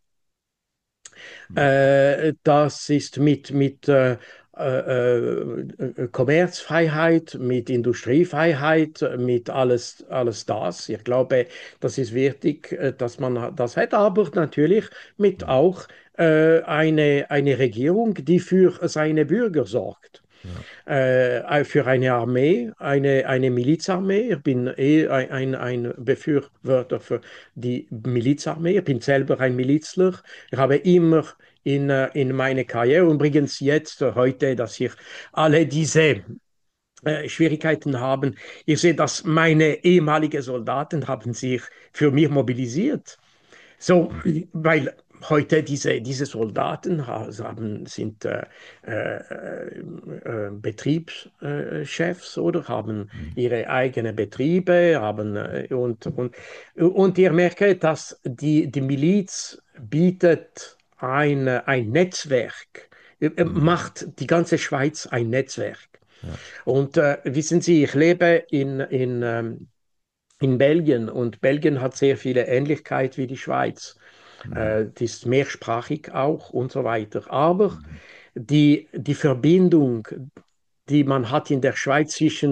Äh, das ist mit, mit äh, äh, äh, Kommerzfreiheit, mit Industriefreiheit, mit alles, alles das. Ich glaube, das ist wichtig, äh, dass man das hat, aber natürlich mit auch äh, eine, eine Regierung, die für seine Bürger sorgt Ja. äh, für eine Armee, eine, eine Milizarmee. Ich bin eh ein, ein, ein Befürworter für die Milizarmee. Ich bin selber ein Milizler. Ich habe immer in, äh, in meiner Karriere, übrigens jetzt, äh, heute, dass ich alle diese äh, Schwierigkeiten haben. Ich sehe, dass meine ehemaligen Soldaten haben sich für mich mobilisiert. So, weil heute diese, diese Soldaten haben, sind äh, äh, äh, Betriebschefs oder haben Hm. ihre eigenen Betriebe haben, äh, und, und, und ihr merkt, dass die, die Miliz bietet ein, ein Netzwerk, äh, Hm. macht die ganze Schweiz ein Netzwerk. Ja. Und äh, wissen Sie, ich lebe in, in ähm, in Belgien und Belgien hat sehr viele Ähnlichkeit wie die Schweiz. Hm. Äh, die ist mehrsprachig auch und so weiter. Aber Hm. die, die Verbindung, die man hat in der Schweiz zwischen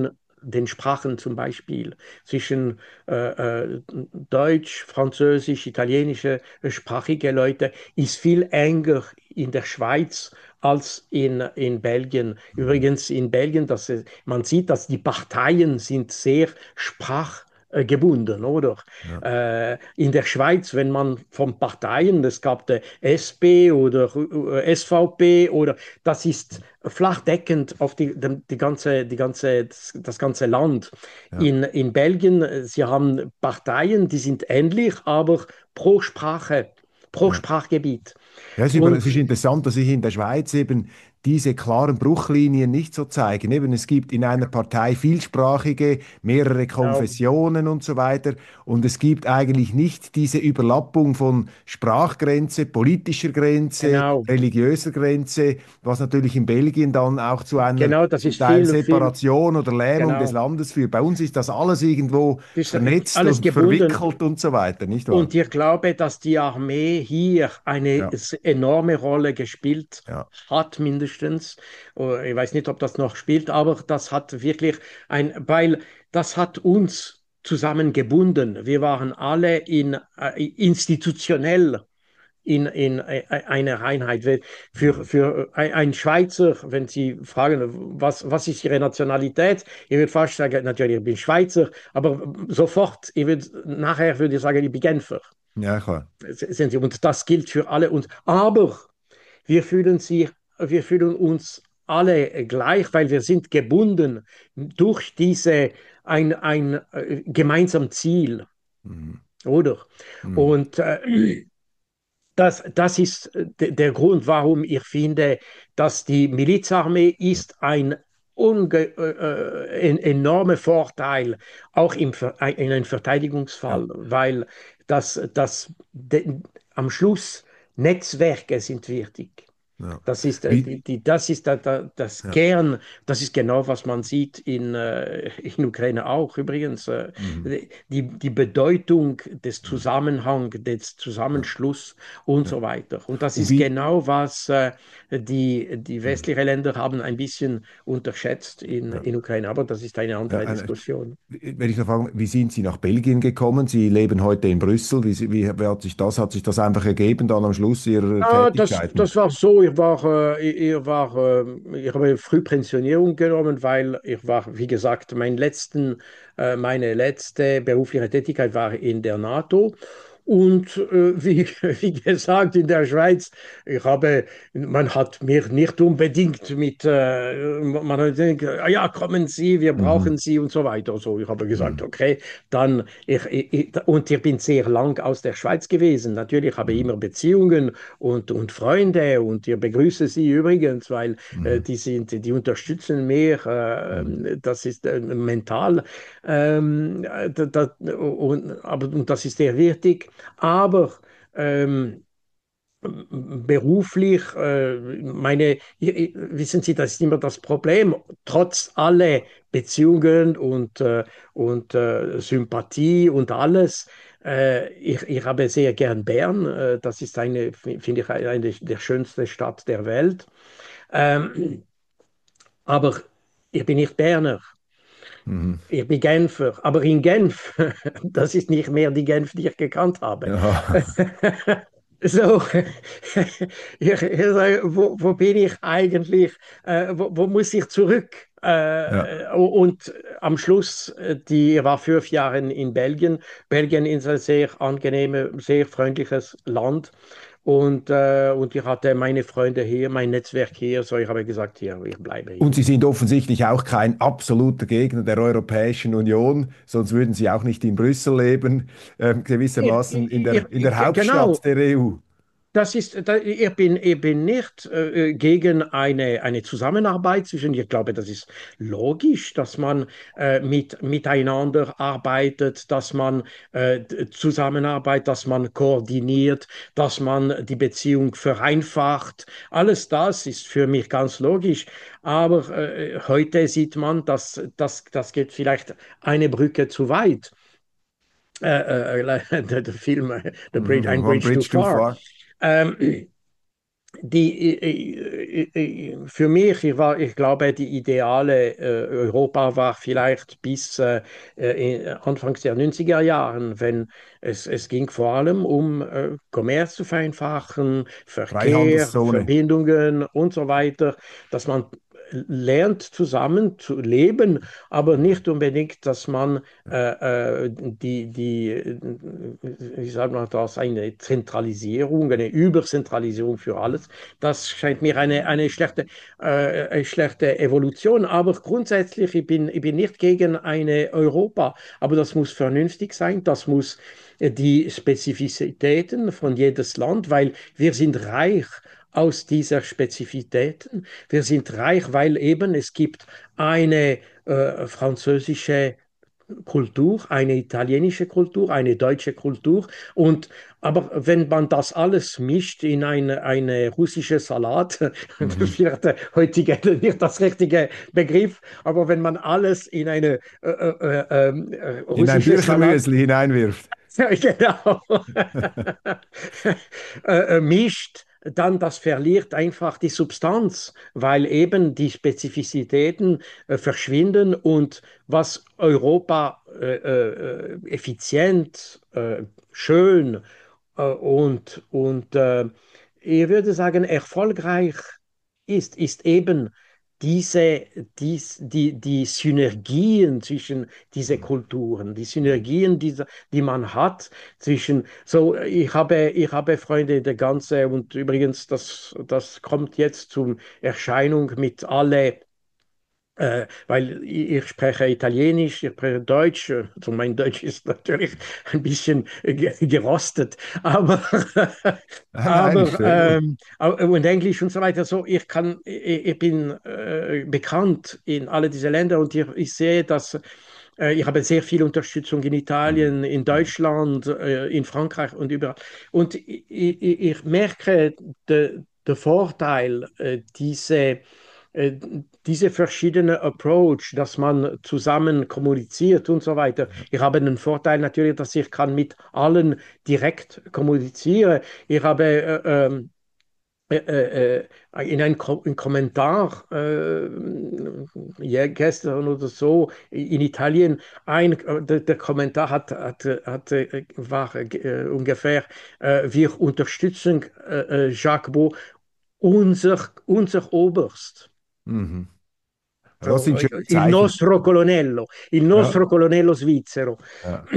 den Sprachen zum Beispiel, zwischen äh, äh, Deutsch, Französisch, italienische äh, sprachige Leute, ist viel enger in der Schweiz als in, in Belgien. Mhm. Übrigens in Belgien, dass, äh, man sieht, dass die Parteien sind sehr sprachgebunden, oder? Ja. Äh, in der Schweiz, wenn man von Parteien, es gab der S P oder äh, S V P oder das ist flachdeckend auf die, die, die ganze, die ganze, das, das ganze Land. Ja. In, in Belgien, äh, sie haben Parteien, die sind ähnlich, aber pro Sprache, pro Ja. Sprachgebiet. Ja, es ist, über, es ist Und interessant, dass sich in der Schweiz eben diese klaren Bruchlinien nicht so zeigen. Eben, es gibt in einer Partei vielsprachige, mehrere genau, Konfessionen und so weiter. Und es gibt eigentlich nicht diese Überlappung von Sprachgrenze, politischer Grenze, genau, religiöser Grenze, was natürlich in Belgien dann auch zu einer genau, das zum ist Teil viel, viel, Separation oder Lähmung des genau. Landes führt. Bei uns ist das alles irgendwo Das ist vernetzt alles und gebunden. verwickelt und so weiter, nicht wahr? Und ich glaube, dass die Armee hier eine Ja, s- enorme Rolle gespielt ja, hat, mindestens. Oh, ich weiß nicht, ob das noch spielt, aber das hat wirklich ein, weil das hat uns zusammengebunden. Wir waren alle in, äh, institutionell in, in einer Einheit. Für, mhm. für ein Schweizer, wenn Sie fragen, was, was ist Ihre Nationalität? Ich würde fast sagen, natürlich, ich bin Schweizer, aber sofort, ich würde, nachher würde ich sagen, ich bin Genfer. Ja, klar. Sind Sie, und das gilt für alle uns. Aber wir fühlen, sie, wir fühlen uns alle gleich, weil wir sind gebunden durch diese, ein, ein äh, gemeinsames Ziel, Mhm. oder? Mhm. Und äh, Das, das ist äh, der Grund, warum ich finde, dass die Milizarmee ist ein unge äh, äh, ein enormer Vorteil, auch im, Ver- in einem Ja, Verteidigungsfall, weil das, das de, am Schluss Netzwerke sind wichtig. ja. Das ist, äh, Wie, die, die, das, ist da, da, das ja. Kern, das ist genau, was man sieht in, äh, in Ukraine auch übrigens. Äh, Mhm. die, die Bedeutung des Mhm. Zusammenhangs, des Ja, Zusammenschluss und ja. so weiter. Und das Und ist wie, genau, was äh, die, die mhm. westlichen Länder haben ein bisschen unterschätzt in, Ja. in Ukraine. Aber das ist eine Ja, andere eine, Diskussion. wenn ich noch fragen, wie sind Sie nach Belgien gekommen? Sie leben heute in Brüssel. Wie, Sie- wie, wie hat sich das, hat sich das einfach ergeben dann am Schluss Ihrer Ah, das, Tätigkeiten? das war so, ich war, äh, ich, ich war, äh, ich habe früh Pensionierung genommen, weil ich war, wie gesagt, mein letzten, äh, meine letzte berufliche Tätigkeit war in der NATO. Und äh, wie, wie gesagt, in der Schweiz, ich habe, man hat mir nicht unbedingt mit, äh, man hat gesagt, ah ja, kommen Sie, wir Mhm. brauchen Sie und so weiter. So, ich habe gesagt, Mhm. okay, dann, ich, ich, und ich bin sehr lang aus der Schweiz gewesen. Natürlich habe ich Mhm. immer Beziehungen und, und Freunde und ich begrüße sie übrigens, weil äh, Mhm. die sind, die unterstützen mich, Mhm. äh, das ist äh, mental, ähm, da, da, und, aber, und das ist sehr wichtig, aber ähm, beruflich, äh, meine, wissen Sie, das ist immer das Problem, trotz aller Beziehungen und, äh, und äh, Sympathie und alles. Äh, ich, ich habe sehr gern Bern. Äh, das ist eine, finde ich, eine der schönsten Stadt der Welt. Ähm, aber ich bin nicht Berner. Mhm. Ich bin Genfer, aber in Genf, das ist nicht mehr die Genf, die ich gekannt habe. Ja. So, ich, ich sage, wo, wo bin ich eigentlich? Äh, wo, wo muss ich zurück? Ja. Äh, und am Schluss, äh, die war fünf Jahre in Belgien. Belgien ist ein sehr angenehmes, sehr freundliches Land. Und, äh, und ich hatte meine Freunde hier, mein Netzwerk hier, so ich habe gesagt, hier, ich bleibe hier. Und Sie sind offensichtlich auch kein absoluter Gegner der Europäischen Union, sonst würden Sie auch nicht in Brüssel leben, ähm, Ich, gewissermaßen in ich, der, in der ich, Hauptstadt genau, der E U. das ist, da, ich bin, ich bin nicht äh, gegen eine, eine Zusammenarbeit zwischen, ich glaube, das ist logisch, dass man äh, mit, miteinander arbeitet, dass man äh, zusammenarbeitet, dass man koordiniert, dass man die Beziehung vereinfacht. Alles das ist für mich ganz logisch. Aber äh, heute sieht man, dass das, das geht vielleicht eine Brücke zu weit. Äh, äh, der, der Film, äh, The Bridge, Mhm. Ein One Bridge Too Bridge Too Far. Far. Ähm, die, äh, äh, äh, für mich, ich, war, ich glaube, die ideale äh, Europa war vielleicht bis äh, äh, Anfangs der neunziger Jahren, wenn es, es ging vor allem um äh, Kommerz zu vereinfachen, Verkehr, Freihandelszone. Verbindungen und so weiter, dass man lernt zusammen zu leben, aber nicht unbedingt, dass man äh, äh, die, die, äh, ich sage mal das, eine Zentralisierung, eine Überzentralisierung für alles. Das scheint mir eine, eine schlechte, äh, eine schlechte Evolution. Aber grundsätzlich, ich bin, ich bin nicht gegen eine Europa, aber das muss vernünftig sein, das muss äh, die Spezifitäten von jedes Land, weil wir sind reich aus dieser Spezifitäten. Wir sind reich, weil eben es gibt eine äh, französische Kultur, eine italienische Kultur, eine deutsche Kultur. Und aber wenn man das alles mischt in eine, eine russische Salat, das Mhm. wird der heutige nicht das richtige Begriff, aber wenn man alles in eine äh, äh, äh, äh, In ein russische Salat Büchermüsli hineinwirft. ja, genau. äh, äh, mischt, dann das verliert einfach die Substanz, weil eben die Spezifizitäten äh, verschwinden und was Europa äh, äh, effizient, äh, schön äh, und, und äh, ich würde sagen, erfolgreich ist, ist eben diese, dies, die, die Synergien zwischen diese Kulturen, die Synergien, die, die man hat zwischen, so, ich habe, ich habe Freunde, der ganze, und übrigens, das, das kommt jetzt zur Erscheinung mit alle äh, weil ich, ich spreche Italienisch, ich spreche Deutsch. Also mein Deutsch ist natürlich ein bisschen ge- gerostet, aber, Nein, nein, ist aber sehr gut. ähm, und Englisch und so weiter. So, ich kann, ich, ich bin äh, bekannt in alle diese Länder und ich, ich sehe, dass äh, ich habe sehr viel Unterstützung in Mhm. Italien, in Mhm. Deutschland, äh, in Frankreich und überall. Und ich, ich, ich merke den Vorteil, äh, diese äh, diese verschiedene Approach, dass man zusammen kommuniziert und so weiter. Ich habe einen Vorteil natürlich, dass ich kann mit allen direkt kommunizieren. Ich habe äh, ähm, äh, äh, äh, in einem Ko ein Kommentar äh, ja, gestern oder so in Italien, ein, äh, der, der Kommentar hat, hat, hat, äh, war äh, ungefähr, äh, wir unterstützen äh, äh, Jacques Beau, unser, unser Oberst. Mhm. Ja, das So, sind schöne il Zeichen. nostro colonnello, il Ja, nostro colonnello svizzero. ja,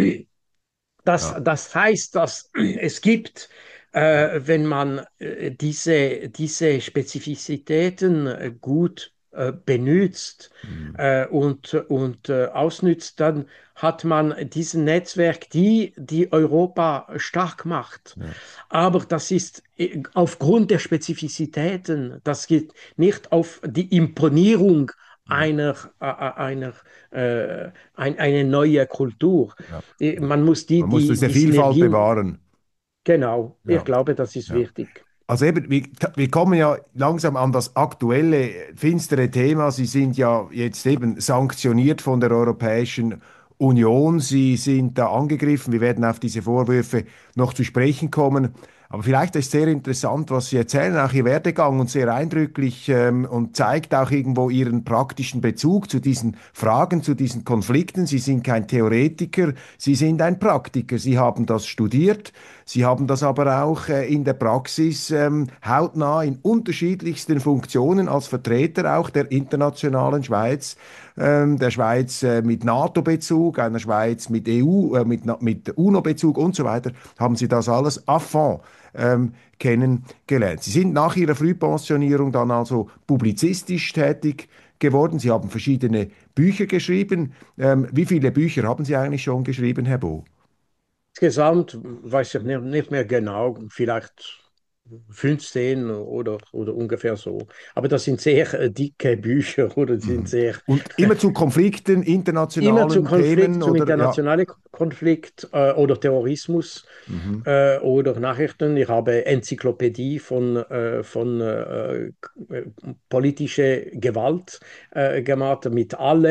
Das, ja, das heißt, dass es gibt, ja. äh, wenn man äh, diese, diese Spezifizitäten äh, gut äh, benutzt Mhm. äh, und, und äh, ausnützt, dann hat man diesen Netzwerk, die, die Europa stark macht. Ja. Aber das ist äh, aufgrund der Spezifizitäten, das geht nicht auf die Imponierung Ja. einer, äh, einer äh, ein, eine neue Kultur. Ja. Äh, Man muss die, Man muss die, diese die Vielfalt Synergien, bewahren. genau, ich Ja. glaube, das ist Ja. wichtig. Also eben, wir, wir kommen ja langsam an das aktuelle, finstere Thema. Sie sind ja jetzt eben sanktioniert von der Europäischen Union. Sie sind da angegriffen. Wir werden auf diese Vorwürfe noch zu sprechen kommen. Aber vielleicht ist sehr interessant, was Sie erzählen, auch Ihr Werdegang und sehr eindrücklich ähm, und zeigt auch irgendwo Ihren praktischen Bezug zu diesen Fragen, zu diesen Konflikten. Sie sind kein Theoretiker, Sie sind ein Praktiker. Sie haben das studiert. Sie haben das aber auch äh, in der Praxis ähm, hautnah in unterschiedlichsten Funktionen als Vertreter auch der internationalen Schweiz, ähm, der Schweiz äh, mit NATO-Bezug, einer Schweiz mit E U, äh, mit, mit UNO-Bezug und so weiter, haben Sie das alles à fond ähm, kennengelernt. Sie sind nach Ihrer Frühpensionierung dann also publizistisch tätig geworden. Sie haben verschiedene Bücher geschrieben. Ähm, wie viele Bücher haben Sie eigentlich schon geschrieben, Herr Bo? Insgesamt weiß ich nicht, nicht mehr genau, vielleicht fünfzehn oder, oder ungefähr so. Aber das sind sehr äh, dicke Bücher oder die sind Mhm. sehr Und immer zu Konflikten, immer zu internationalen Konflikt, Themen zum oder ja. internationalen Konflikt äh, oder Terrorismus Mhm. äh, oder Nachrichten. Ich habe Enzyklopädie von, äh, von äh, äh, politischer Gewalt äh, gemacht mit alle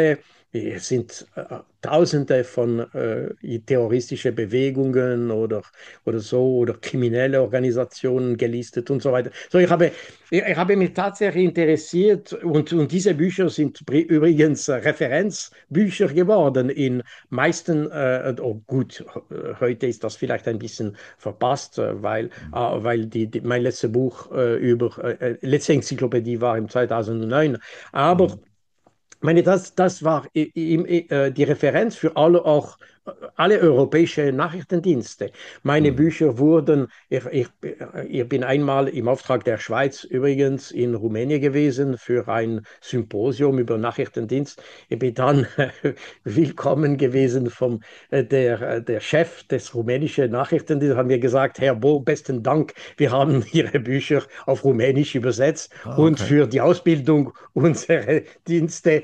es sind äh, Tausende von äh, terroristischen Bewegungen oder, oder so oder kriminelle Organisationen gelistet und so weiter. So, ich habe, ich, ich habe mich tatsächlich interessiert und, und diese Bücher sind übrigens äh, Referenzbücher geworden in meisten, äh, oh gut, heute ist das vielleicht ein bisschen verpasst, äh, weil, äh, weil die, die, mein letztes Buch äh, über, äh, letzte Enzyklopädie war im zweitausendneun, aber Mhm. ich meine, das, das war i- i- äh, die Referenz für alle, auch äh, alle europäische Nachrichtendienste. Meine Mhm. Bücher wurden, ich, ich, äh, ich bin einmal im Auftrag der Schweiz übrigens in Rumänien gewesen für ein Symposium über Nachrichtendienst. Ich bin dann willkommen gewesen vom äh, der, äh, der Chef des rumänischen Nachrichtendienstes, hat mir gesagt, Herr Bo, besten Dank, wir haben Ihre Bücher auf Rumänisch übersetzt Ah, und okay. für die Ausbildung unserer Dienste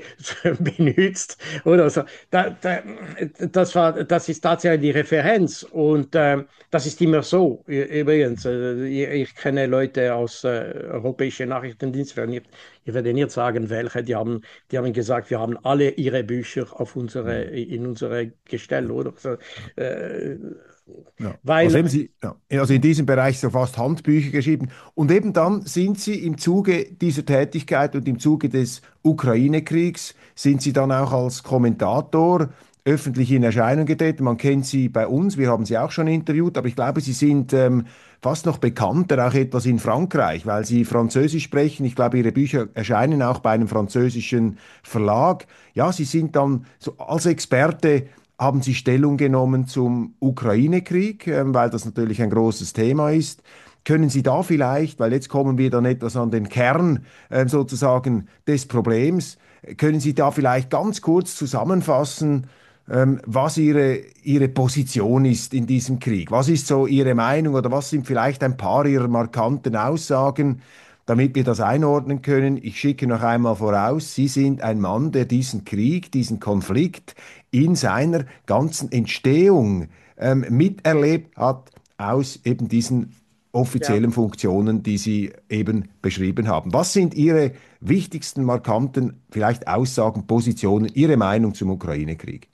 benutzt oder so. Da, da, das war, das ist tatsächlich die Referenz und äh, das ist immer so. Übrigens, äh, ich, ich kenne Leute aus äh, europäischen Nachrichtendiensten, ich, ich werde nicht sagen, welche, die haben, die haben gesagt, wir haben alle ihre Bücher auf unsere, Mhm. in unsere Gestell, oder? So, äh, Ja. Also weil, eben Sie, ja, also in diesem Bereich so fast Handbücher geschrieben. Und eben dann sind Sie im Zuge dieser Tätigkeit und im Zuge des Ukraine-Kriegs, sind Sie dann auch als Kommentator öffentlich in Erscheinung getreten. Man kennt Sie bei uns, wir haben Sie auch schon interviewt, aber ich glaube, Sie sind ähm, fast noch bekannter, auch etwas in Frankreich, weil Sie Französisch sprechen. Ich glaube, Ihre Bücher erscheinen auch bei einem französischen Verlag. Ja, Sie sind dann so als Experte haben Sie Stellung genommen zum Ukraine-Krieg, ähm, weil das natürlich ein großes Thema ist. Können Sie da vielleicht, weil jetzt kommen wir dann etwas an den Kern ähm, sozusagen des Problems, können Sie da vielleicht ganz kurz zusammenfassen, ähm, was Ihre, Ihre Position ist in diesem Krieg? Was ist so Ihre Meinung oder was sind vielleicht ein paar Ihrer markanten Aussagen, damit wir das einordnen können? Ich schicke noch einmal voraus, Sie sind ein Mann, der diesen Krieg, diesen Konflikt in seiner ganzen Entstehung ähm, miterlebt hat aus eben diesen ja. offiziellen Funktionen, die Sie eben beschrieben haben. Was sind Ihre wichtigsten, markanten, vielleicht Aussagen, Positionen, Ihre Meinung zum Ukraine-Krieg?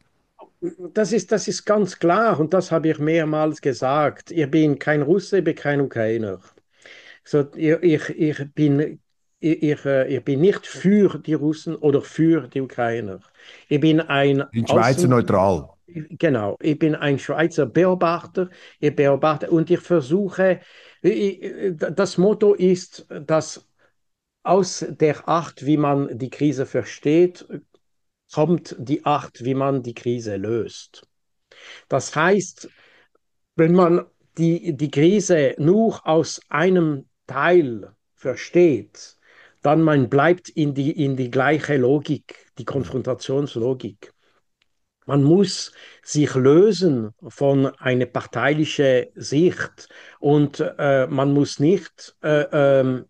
Das ist, das ist ganz klar und das habe ich mehrmals gesagt. Ich bin kein Russe, ich bin kein Ukrainer. So, ich, ich, ich bin, ich, ich, äh, ich bin nicht für die Russen oder für die Ukrainer. Ich bin ein In Schweizer Außen, neutral. genau, ich bin ein Schweizer Beobachter. Ich beobachte und ich versuche, ich, das Motto ist, dass aus der Art, wie man die Krise versteht, kommt die Art, wie man die Krise löst. Das heißt, wenn man die, die Krise nur aus einem Teil versteht, dann man bleibt in die, in die gleiche Logik, die Konfrontationslogik. Man muss sich lösen von einer parteilichen Sicht und äh, man muss nicht äh, ähm,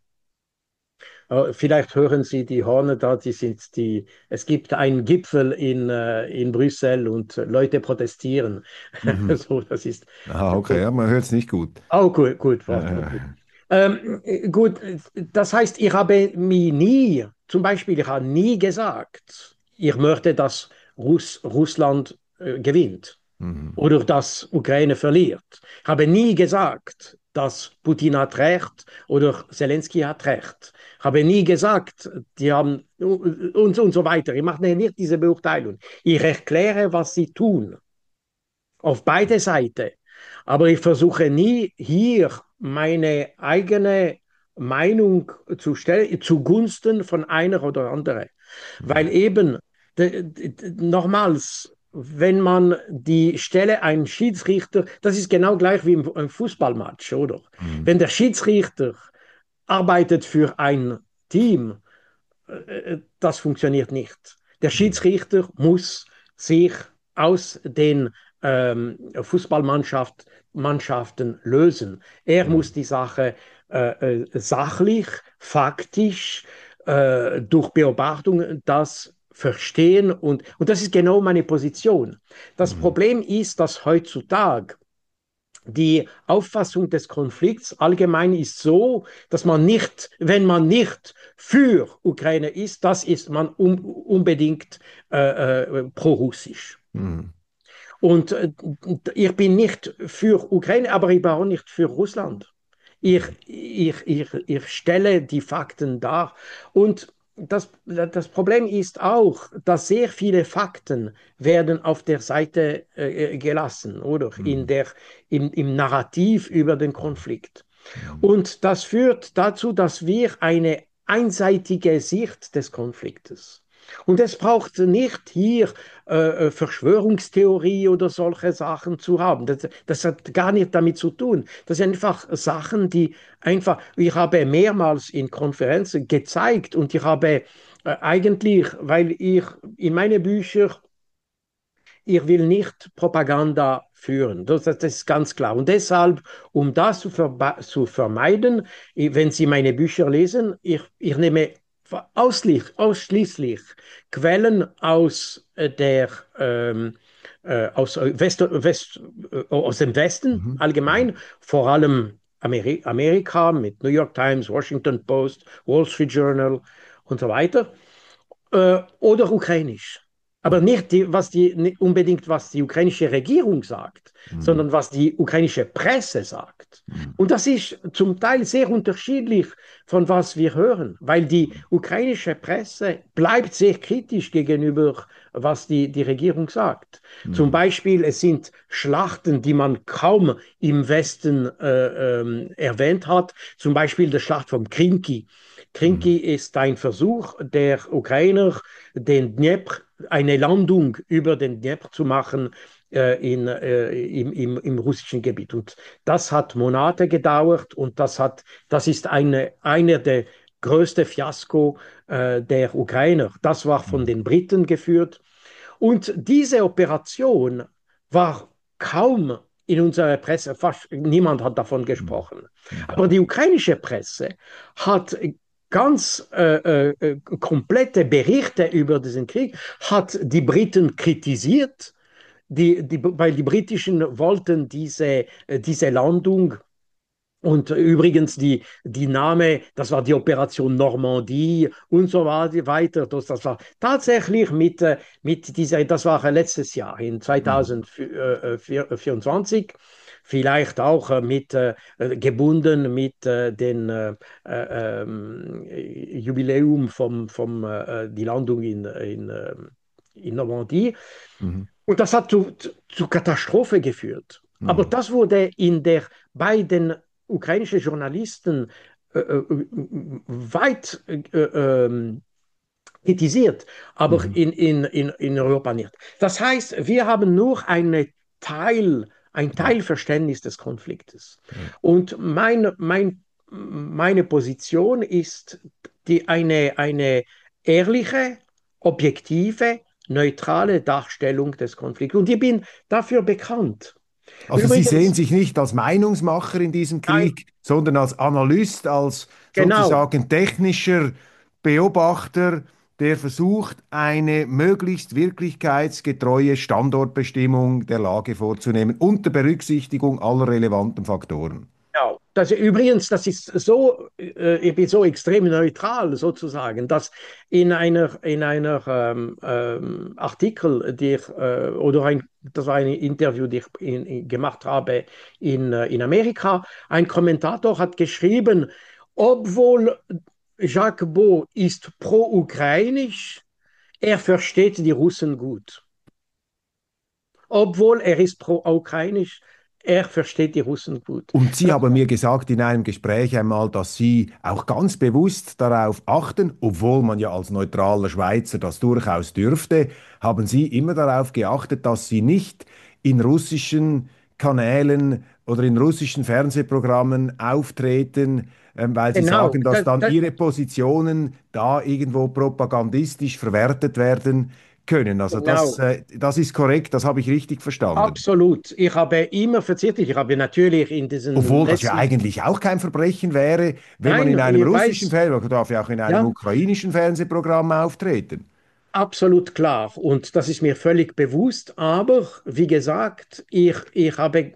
äh, vielleicht hören Sie die Horne da, die sind die, es gibt einen Gipfel in, äh, in Brüssel und Leute protestieren. Mhm. So, das ist Ah, okay, ja, man hört es nicht gut. oh, gut, gut, warte, Äh, gut. Ähm, äh, gut, äh, das heißt, ich habe mich nie, zum Beispiel, ich habe nie gesagt, ich möchte, dass Russ, Russland äh, gewinnt mhm. oder dass Ukraine verliert. Ich habe nie gesagt, dass Putin hat recht oder Zelensky hat recht. Ich habe nie gesagt, die haben und, und so weiter. Ich mache nicht diese Beurteilung. Ich erkläre, was sie tun auf beide Seiten. Aber ich versuche nie hier meine eigene Meinung zu stellen zugunsten von einer oder anderen. Weil Mhm. eben, de, de, nochmals, wenn man die Stelle einen Schiedsrichter, das ist genau gleich wie im, im Fußballmatch, oder? Mhm. Wenn der Schiedsrichter arbeitet für ein Team, äh, das funktioniert nicht. Der Mhm. Schiedsrichter muss sich aus den ähm, Fußballmannschaften lösen. Er muss Mhm. die Sache äh, äh, sachlich, faktisch, äh, durch Beobachtung das verstehen und, und das ist genau meine Position. Das Mhm. Problem ist, dass heutzutage die Auffassung des Konflikts allgemein ist so, dass man nicht, wenn man nicht für Ukraine ist, das ist man un unbedingt äh, äh, pro-russisch. Mhm. Und äh, ich bin nicht für Ukraine, aber ich bin auch nicht für Russland. Ich, ich, ich, ich stelle die Fakten dar. Und das, das Problem ist auch, dass sehr viele Fakten werden auf der Seite äh, gelassen, oder? In Mhm. der, im, im Narrativ über den Konflikt. Mhm. Und das führt dazu, dass wir eine einseitige Sicht des Konfliktes. Und es braucht nicht hier äh, Verschwörungstheorie oder solche Sachen zu haben. Das, das hat gar nicht damit zu tun. Das sind einfach Sachen, die einfach, ich habe mehrmals in Konferenzen gezeigt und ich habe äh, eigentlich, weil ich in meine Bücher ich will nicht Propaganda führen. Das, das ist ganz klar. Und deshalb, um das zu, ver zu vermeiden, wenn Sie meine Bücher lesen, ich, ich nehme ausschließlich, ausschließlich Quellen aus äh, der ähm, äh, aus, West, West, äh, aus dem Westen Mhm. Mhm. allgemein, vor allem Ameri Amerika mit New York Times, Washington Post, Wall Street Journal und so weiter, äh, oder ukrainisch. Aber nicht, die, was die, nicht unbedingt, was die ukrainische Regierung sagt, Mhm. sondern was die ukrainische Presse sagt. Mhm. Und das ist zum Teil sehr unterschiedlich von was wir hören, weil die ukrainische Presse bleibt sehr kritisch gegenüber, was die, die Regierung sagt. Zum Mhm. Beispiel, es sind Schlachten, die man kaum im Westen äh, ähm, erwähnt hat, zum Beispiel die Schlacht vom Krinki. Mhm. Krinki ist ein Versuch der Ukrainer, den Dnepr, eine Landung über den Dnepr zu machen äh, in, äh, im, im, im russischen Gebiet. Und das hat Monate gedauert und das, hat, das ist eine, einer der größten Fiasko äh, der Ukrainer. Das war von Mhm. den Briten geführt. Und diese Operation war kaum in unserer Presse, fast niemand hat davon Mhm. gesprochen. Mhm. Aber die ukrainische Presse hat ganz äh, äh, komplette Berichte über diesen Krieg, hat die Briten kritisiert, die, die, weil die Britischen wollten diese, äh, diese Landung und übrigens, die, die Name, das war die Operation Normandie und so weiter. Das, das war tatsächlich mit, äh, mit dieser, das war letztes Jahr, in Mhm. zwanzig vierundzwanzig, vielleicht auch äh, mit, äh, gebunden mit äh, dem äh, äh, ähm, Jubiläum vom, vom äh, die Landung in, in, äh, in Normandie. Mhm. Und das hat zu, zu, zu Katastrophe geführt. Aber Mhm. das wurde in der, bei den ukrainischen Journalisten äh, äh, weit äh, äh, kritisiert, aber Mhm. in, in, in, in Europa nicht. Das heißt, wir haben nur eine Teil, ein Ja. Teilverständnis des Konfliktes. Ja. Und mein, mein, meine Position ist die, eine, eine ehrliche, objektive, neutrale Darstellung des Konflikts. Und ich bin dafür bekannt. Also Sie sehen Übrigens, sich nicht als Meinungsmacher in diesem nein, Krieg, sondern als Analyst, als genau. sozusagen technischer Beobachter, der versucht, eine möglichst wirklichkeitsgetreue Standortbestimmung der Lage vorzunehmen, unter Berücksichtigung aller relevanten Faktoren. Ja, das, übrigens, das ist so, äh, ich bin so extrem neutral sozusagen, dass in einer, in einer ähm, ähm, Artikel, die ich, äh, oder ein, das war ein Interview, das ich in, in, gemacht habe in, äh, in Amerika, ein Kommentator hat geschrieben, obwohl Jacques Beau ist pro-ukrainisch, er versteht die Russen gut. Obwohl er ist pro-ukrainisch, er versteht die Russen gut. Und Sie Das, haben mir gesagt in einem Gespräch einmal, dass Sie auch ganz bewusst darauf achten, obwohl man ja als neutraler Schweizer das durchaus dürfte, haben Sie immer darauf geachtet, dass Sie nicht in russischen Kanälen oder in russischen Fernsehprogrammen auftreten, ähm, weil Sie genau, sagen, dass das, dann das, Ihre Positionen da irgendwo propagandistisch verwertet werden können. Also das, genau. äh, das ist korrekt, das habe ich richtig verstanden. Absolut. Ich habe immer verzichtet. Ich habe natürlich in diesen Obwohl das ja letzten, eigentlich auch kein Verbrechen wäre, wenn man in nein, einem ich russischen weiß, Fernsehen, man darf ja auch in einem ja, ukrainischen Fernsehprogramm auftreten. absolut klar. Und das ist mir völlig bewusst. Aber wie gesagt, ich, ich habe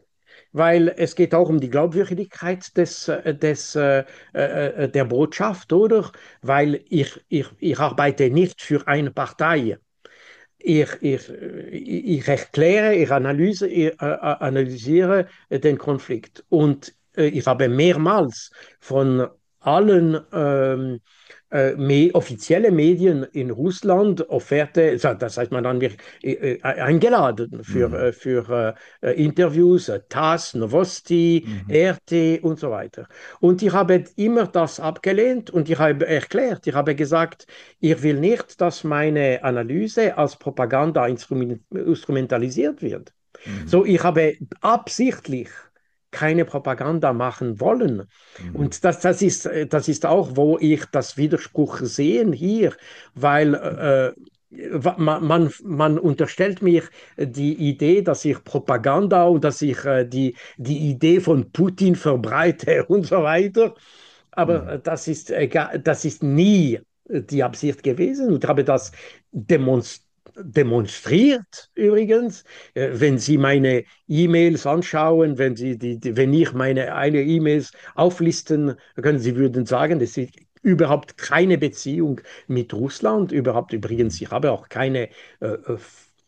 weil es geht auch um die Glaubwürdigkeit des, äh, des, äh, äh, äh, der Botschaft, oder? Weil ich, ich, ich arbeite nicht für eine Partei. Ich, ich, ich erkläre, ich analyse, ich, äh, analysiere den Konflikt. Und äh, ich habe mehrmals von allen ähm, äh, me offizielle Medien in Russland Offerte, das heißt man dann mich äh, äh, eingeladen für, Mhm. äh, für äh, Interviews, äh, TASS, Novosti, Mhm. R T und so weiter. Und ich habe immer das abgelehnt und ich habe erklärt, ich habe gesagt, ich will nicht, dass meine Analyse als Propaganda instrument instrumentalisiert wird. Mhm. So, ich habe absichtlich keine Propaganda machen wollen. Mhm. Und das, das ist, das ist auch, wo ich das Widerspruch sehe hier, weil äh, man, man, man unterstellt mir die Idee, dass ich Propaganda und dass ich äh, die, die Idee von Putin verbreite und so weiter. Aber Mhm. äh, das ist, egal, das ist nie äh, die Absicht gewesen und habe das demonstriert demonstriert übrigens. Äh, Wenn Sie meine E-Mails anschauen, wenn Sie die, die, wenn ich meine eine E-Mails auflisten, können Sie würden sagen, das ist überhaupt keine Beziehung mit Russland. Überhaupt übrigens, ich habe auch keine äh, äh,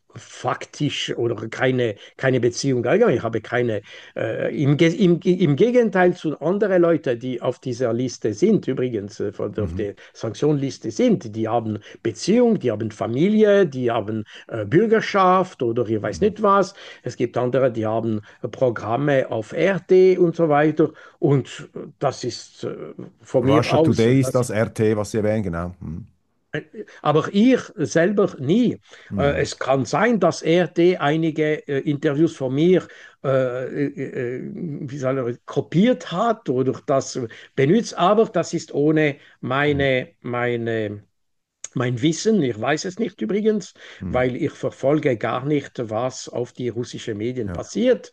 faktisch oder keine, keine Beziehung allgemein. Ich habe keine, äh, im, im, im Gegenteil zu anderen Leuten, die auf dieser Liste sind, übrigens äh, von, auf Mhm. der Sanktionsliste sind, die haben Beziehung, die haben Familie, die haben äh, Bürgerschaft oder ich weiß Mhm. nicht was. Es gibt andere, die haben äh, Programme auf R T und so weiter. Und das ist äh, von mir Russia aus, Today ist das das R T, was Sie erwähnen, genau. Mhm. aber ich selber nie. Äh, Mhm. es kann sein, dass R T einige äh, Interviews von mir äh, äh, äh, wie soll ich, kopiert hat oder das benutzt, aber das ist ohne Mhm. meine, meine, mein Wissen. Ich weiß es nicht übrigens, Mhm. weil ich verfolge gar nicht, was auf die russischen Medien Ja. passiert.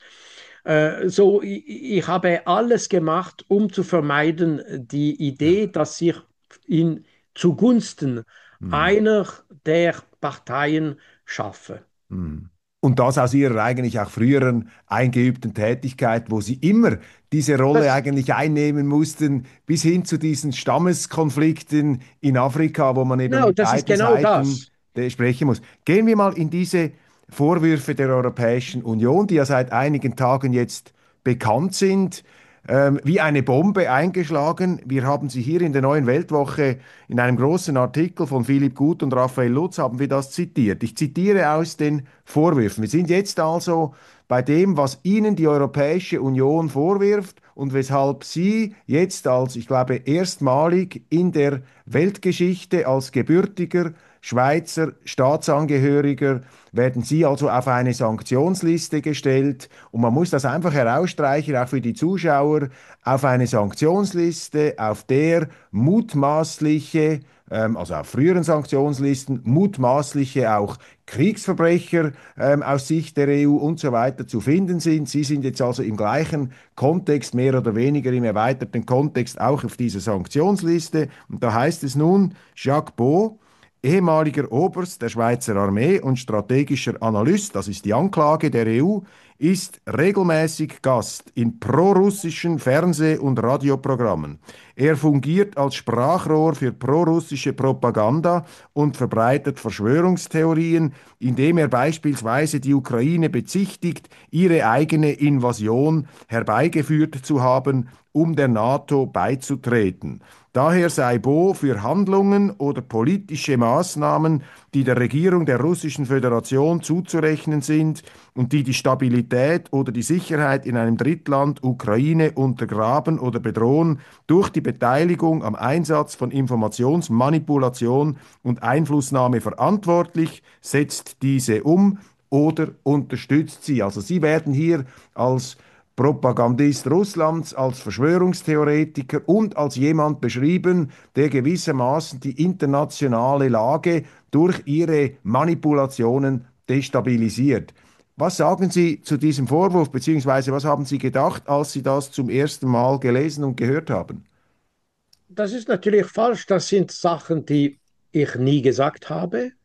Äh, so, ich, ich habe alles gemacht, um zu vermeiden, die Ja. Idee, dass ich in zugunsten Mhm. einer der Parteien schaffe. Mhm. Und das aus Ihrer eigentlich auch früheren eingeübten Tätigkeit, wo Sie immer diese Rolle Das, eigentlich einnehmen mussten, bis hin zu diesen Stammeskonflikten in Afrika, wo man eben genau, mit das ist beiden genau Seiten das. äh, sprechen muss. Gehen wir mal in diese Vorwürfe der Europäischen Union, die ja seit einigen Tagen jetzt bekannt sind, ähm, wie eine Bombe eingeschlagen. Wir haben sie hier in der Neuen Weltwoche in einem großen Artikel von Philipp Gut und Raphael Lutz haben wir das zitiert. Ich zitiere aus den Vorwürfen. Wir sind jetzt also bei dem, was Ihnen die Europäische Union vorwirft und weshalb Sie jetzt als, ich glaube, erstmalig in der Weltgeschichte als gebürtiger Schweizer Staatsangehöriger werden Sie also auf eine Sanktionsliste gestellt und man muss das einfach herausstreichen, auch für die Zuschauer, auf eine Sanktionsliste, auf der mutmaßliche, ähm, also auf früheren Sanktionslisten, mutmaßliche auch Kriegsverbrecher ähm, aus Sicht der E U und so weiter zu finden sind. Sie sind jetzt also im gleichen Kontext, mehr oder weniger im erweiterten Kontext, auch auf dieser Sanktionsliste. Und da heißt es nun, Jacques Beau, ehemaliger Oberst der Schweizer Armee und strategischer Analyst, das ist die Anklage der E U, ist regelmäßig Gast in prorussischen Fernseh- und Radioprogrammen. Er fungiert als Sprachrohr für prorussische Propaganda und verbreitet Verschwörungstheorien, indem er beispielsweise die Ukraine bezichtigt, ihre eigene Invasion herbeigeführt zu haben, um der NATO beizutreten. Daher sei Bo für Handlungen oder politische Maßnahmen, die der Regierung der Russischen Föderation zuzurechnen sind und die die Stabilität oder die Sicherheit in einem Drittland Ukraine untergraben oder bedrohen, durch die Beteiligung am Einsatz von Informationsmanipulation und Einflussnahme verantwortlich, setzt diese um oder unterstützt sie. Also Sie werden hier als Propagandist Russlands, als Verschwörungstheoretiker und als jemand beschrieben, der gewissermaßen die internationale Lage durch ihre Manipulationen destabilisiert. Was sagen Sie zu diesem Vorwurf, beziehungsweise was haben Sie gedacht, als Sie das zum ersten Mal gelesen und gehört haben? Das ist natürlich falsch. Das sind Sachen, die ich nie gesagt habe.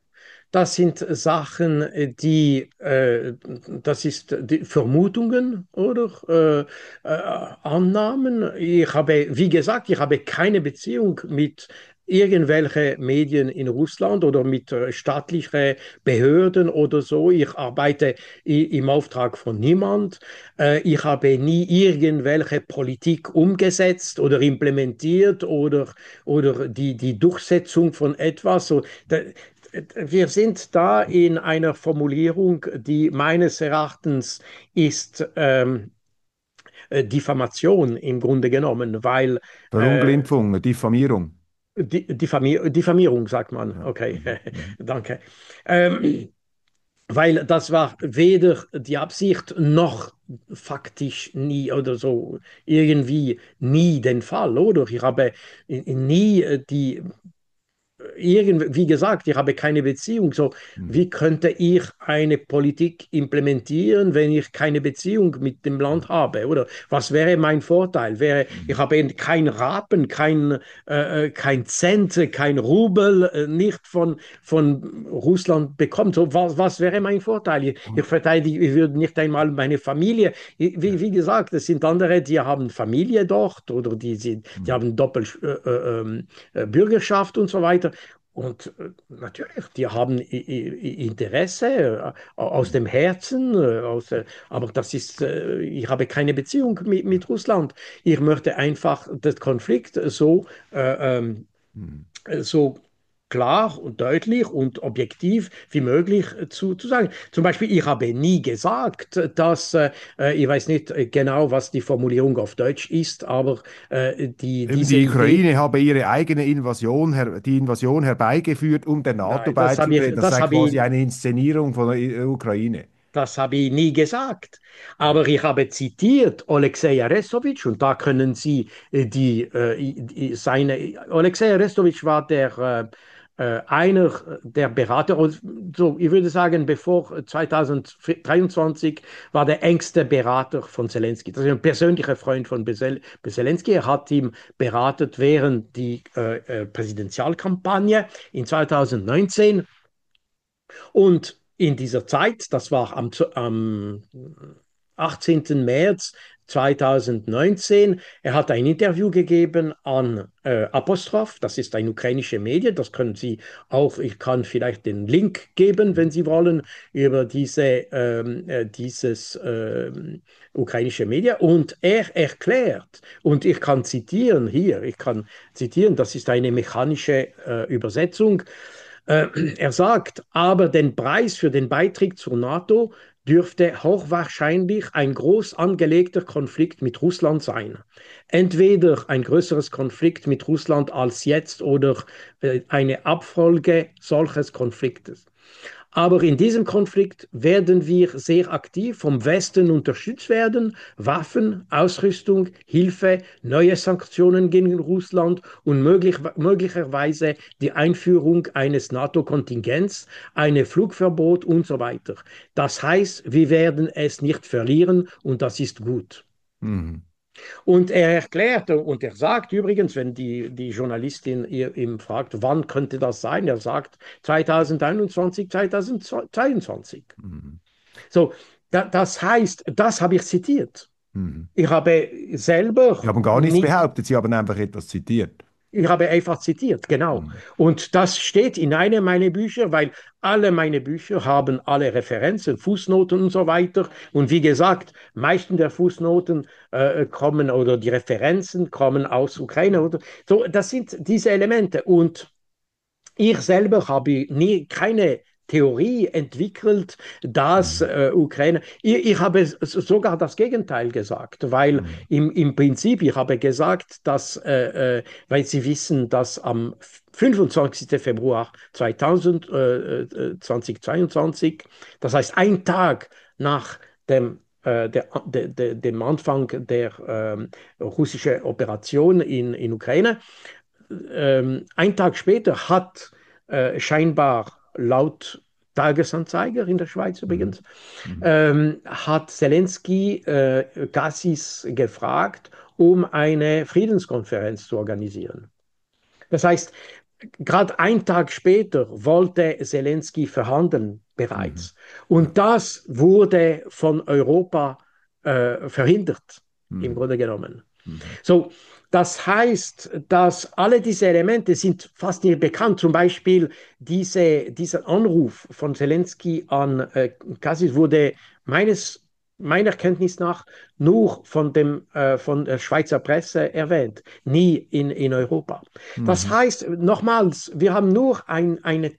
das sind Sachen, die, äh, das ist die Vermutungen oder äh, äh, Annahmen. Ich habe, wie gesagt, ich habe keine Beziehung mit irgendwelche Medien in Russland oder mit äh, staatlichen Behörden oder so. Ich arbeite i- im Auftrag von niemand. Äh, ich habe nie irgendwelche Politik umgesetzt oder implementiert oder, oder die, die Durchsetzung von etwas. So, da, wir sind da in einer Formulierung, die meines Erachtens ist ähm, äh, Diffamation im Grunde genommen, weil äh, Verunglimpfung, Diffamierung. Di- Diffamier Diffamierung sagt man. Ja. Okay, Mhm. Mhm. danke. Ähm, weil das war weder die Absicht noch faktisch nie oder so irgendwie nie den Fall, oder? Ich habe nie äh, die irgend, wie gesagt, ich habe keine Beziehung. So, Mhm. wie könnte ich eine Politik implementieren, wenn ich keine Beziehung mit dem Land habe? Oder was wäre mein Vorteil? Wäre, ich Mhm. habe kein Rappen, kein, äh, äh, kein Cent, kein Rubel, äh, nicht von, von Russland bekommen. So, was, was wäre mein Vorteil? Ich, ich Und, verteidige, ich würde nicht einmal meine Familie. Wie, ja. wie gesagt, es sind andere, die haben Familie dort oder die, sind, die Mhm. haben Doppel, äh, äh, ähm, äh, Bürgerschaft und so weiter. Und äh, natürlich, die haben I I Interesse äh, aus dem Herzen, äh, aus, äh, aber das ist, äh, ich habe keine Beziehung mit, mit Russland. Ich möchte einfach den Konflikt so, äh, ähm, Mhm. so klar und deutlich und objektiv wie möglich zu, zu sagen. Zum Beispiel, ich habe nie gesagt, dass, äh, ich weiß nicht genau, was die Formulierung auf Deutsch ist, aber äh, die, Eben diese die Idee. Ukraine habe ihre eigene Invasion, her, die Invasion herbeigeführt, um der NATO Nein, das habe beizutreten. ich, Das das sei habe quasi ich, eine Inszenierung von der Ukraine. das habe ich nie gesagt. Aber ich habe zitiert Alexei Arestowitsch und da können Sie äh, die, äh, die seine. Alexei Arestowitsch war der äh, äh, einer der Berater, und so, ich würde sagen, bevor zwanzig dreiundzwanzig war der engste Berater von Zelensky. Das ist ein persönlicher Freund von Besel Zelensky. Er hat ihm beratet während die äh, äh, Präsidentialkampagne in zwanzig neunzehn. Und in dieser Zeit, das war am, am achtzehnten März zweitausendneunzehn, er hat ein Interview gegeben an äh, Apostroph, das ist ein ukrainische Medien, das können Sie auch, ich kann vielleicht den Link geben, wenn Sie wollen, über diese, ähm, äh, dieses ähm, ukrainische Medien. Und er erklärt, und ich kann zitieren hier, ich kann zitieren, das ist eine mechanische äh, Übersetzung, äh, er sagt, aber den Preis für den Beitritt zur NATO dürfte hochwahrscheinlich ein groß angelegter Konflikt mit Russland sein. Entweder ein größeres Konflikt mit Russland als jetzt oder äh, eine Abfolge solches Konfliktes. Aber in diesem Konflikt werden wir sehr aktiv vom Westen unterstützt werden. Waffen, Ausrüstung, Hilfe, neue Sanktionen gegen Russland und möglich, möglicherweise die Einführung eines NATO-Kontingents, ein Flugverbot und so weiter. Das heißt, wir werden es nicht verlieren und das ist gut. Mhm. Und er erklärt und er sagt übrigens, wenn die, die Journalistin ihm fragt, wann könnte das sein, er sagt zwanzig einundzwanzig, zwanzig zweiundzwanzig. Mhm. So, da, das heißt, das habe ich zitiert. Mhm. Ich habe Sie selber haben gar nichts nicht. behauptet, Sie haben einfach etwas zitiert. Ich habe einfach zitiert, genau. Mhm. Und das steht in einem meiner Bücher, weil alle meine Bücher haben alle Referenzen, Fußnoten und so weiter. Und wie gesagt, meisten der Fußnoten äh, kommen oder die Referenzen kommen aus Ukraine oder so. Das sind diese Elemente. Und ich selber habe nie keine Theorie entwickelt, dass Mhm. äh, Ukraine, ich, ich habe sogar das Gegenteil gesagt, weil Mhm. im, im Prinzip, ich habe gesagt, dass, äh, äh, weil Sie wissen, dass am fünfundzwanzigsten Februar zweitausendzweiundzwanzig, das heißt ein Tag nach dem äh, der, der, der, dem Anfang der ähm, russischen Operation in, in Ukraine, ähm, ein Tag später hat äh, scheinbar laut Tagesanzeiger in der Schweiz Mhm. übrigens, Mhm. ähm, hat Zelensky äh, Gassis gefragt, um eine Friedenskonferenz zu organisieren. Das heißt, gerade einen Tag später wollte Zelensky verhandeln Mhm. bereits. Ja. Und das wurde von Europa äh, verhindert, im Mhm. Grunde genommen. Mhm. So, das heißt, dass alle diese Elemente sind fast nicht bekannt. Zum Beispiel diese, dieser Anruf von Zelensky an äh, Cassis wurde meines, meiner Kenntnis nach nur von, dem, äh, von der Schweizer Presse erwähnt, nie in, in Europa. Das Mhm. heißt, nochmals, wir haben nur ein eine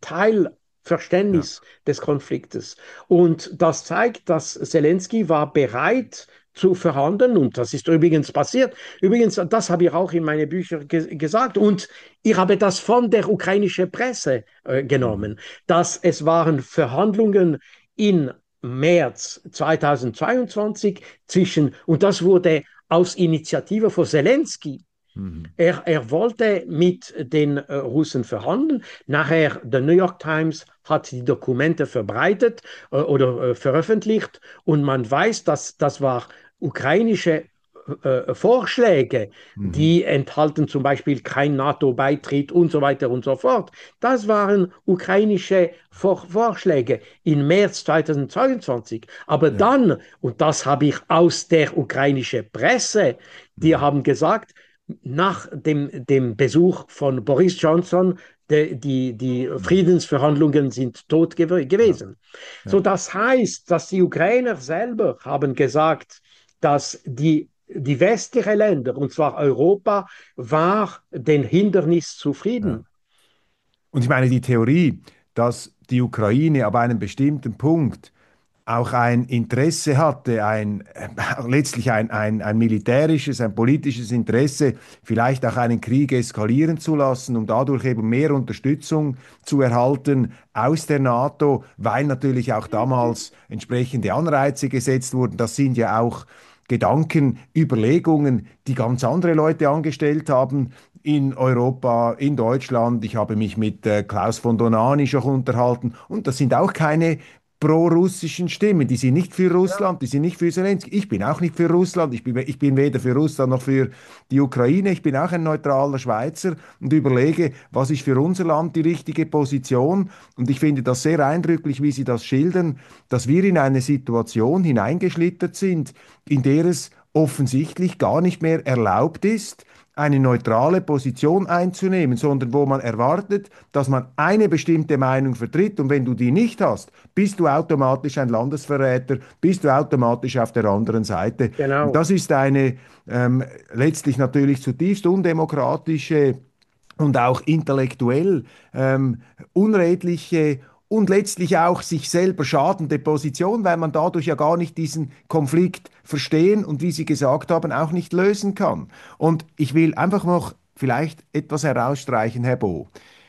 Ja. Teilverständnis des Konfliktes. Und das zeigt, dass Zelensky war bereit zu verhandeln. Und das ist übrigens passiert. Übrigens, das habe ich auch in meine Bücher ge gesagt. Und ich habe das von der ukrainischen Presse äh, Mhm. genommen, dass es waren Verhandlungen in März zweitausendzweiundzwanzig zwischen, und das wurde aus Initiative von Zelensky. Mhm. Er, er wollte mit den äh, Russen verhandeln. Nachher, der New York Times hat die Dokumente verbreitet äh, oder äh, veröffentlicht und man weiß, dass das war ukrainische äh, Vorschläge, Mhm. die enthalten zum Beispiel kein NATO-Beitritt und so weiter und so fort. Das waren ukrainische Vor Vorschläge im März zweitausendzweiundzwanzig. Aber Ja. dann, und das habe ich aus der ukrainischen Presse, die Mhm. haben gesagt, nach dem, dem Besuch von Boris Johnson, de, die, die Mhm. Friedensverhandlungen sind tot gew Ja. gewesen. So, Ja. das heißt, dass die Ukrainer selber haben gesagt, dass die, die westlichen Länder, und zwar Europa, war den Hindernis zu Ja. Frieden. Und ich meine, die Theorie, dass die Ukraine ab einem bestimmten Punkt auch ein Interesse hatte, ein, äh, letztlich ein, ein, ein militärisches, ein politisches Interesse, vielleicht auch einen Krieg eskalieren zu lassen, um dadurch eben mehr Unterstützung zu erhalten aus der NATO, weil natürlich auch damals entsprechende Anreize gesetzt wurden. Das sind ja auch Gedanken, Überlegungen, die ganz andere Leute angestellt haben in Europa, in Deutschland. Ich habe mich mit äh, Klaus von Donani schon unterhalten und das sind auch keine pro-russischen Stimmen. Die sind nicht für Russland, die sind nicht für Zelensky. Ich bin auch nicht für Russland. Ich bin, ich bin weder für Russland noch für die Ukraine. Ich bin auch ein neutraler Schweizer und überlege, was ist für unser Land die richtige Position. Und ich finde das sehr eindrücklich, wie Sie das schildern, dass wir in eine Situation hineingeschlittert sind, in der es offensichtlich gar nicht mehr erlaubt ist, eine neutrale Position einzunehmen, sondern wo man erwartet, dass man eine bestimmte Meinung vertritt und wenn du die nicht hast, bist du automatisch ein Landesverräter, bist du automatisch auf der anderen Seite. Und Genau. das ist eine ähm, letztlich natürlich zutiefst undemokratische und auch intellektuell ähm, unredliche und letztlich auch sich selber schadende Position, weil man dadurch ja gar nicht diesen Konflikt verstehen und, wie Sie gesagt haben, auch nicht lösen kann. Und ich will einfach noch vielleicht etwas herausstreichen, Herr Bo.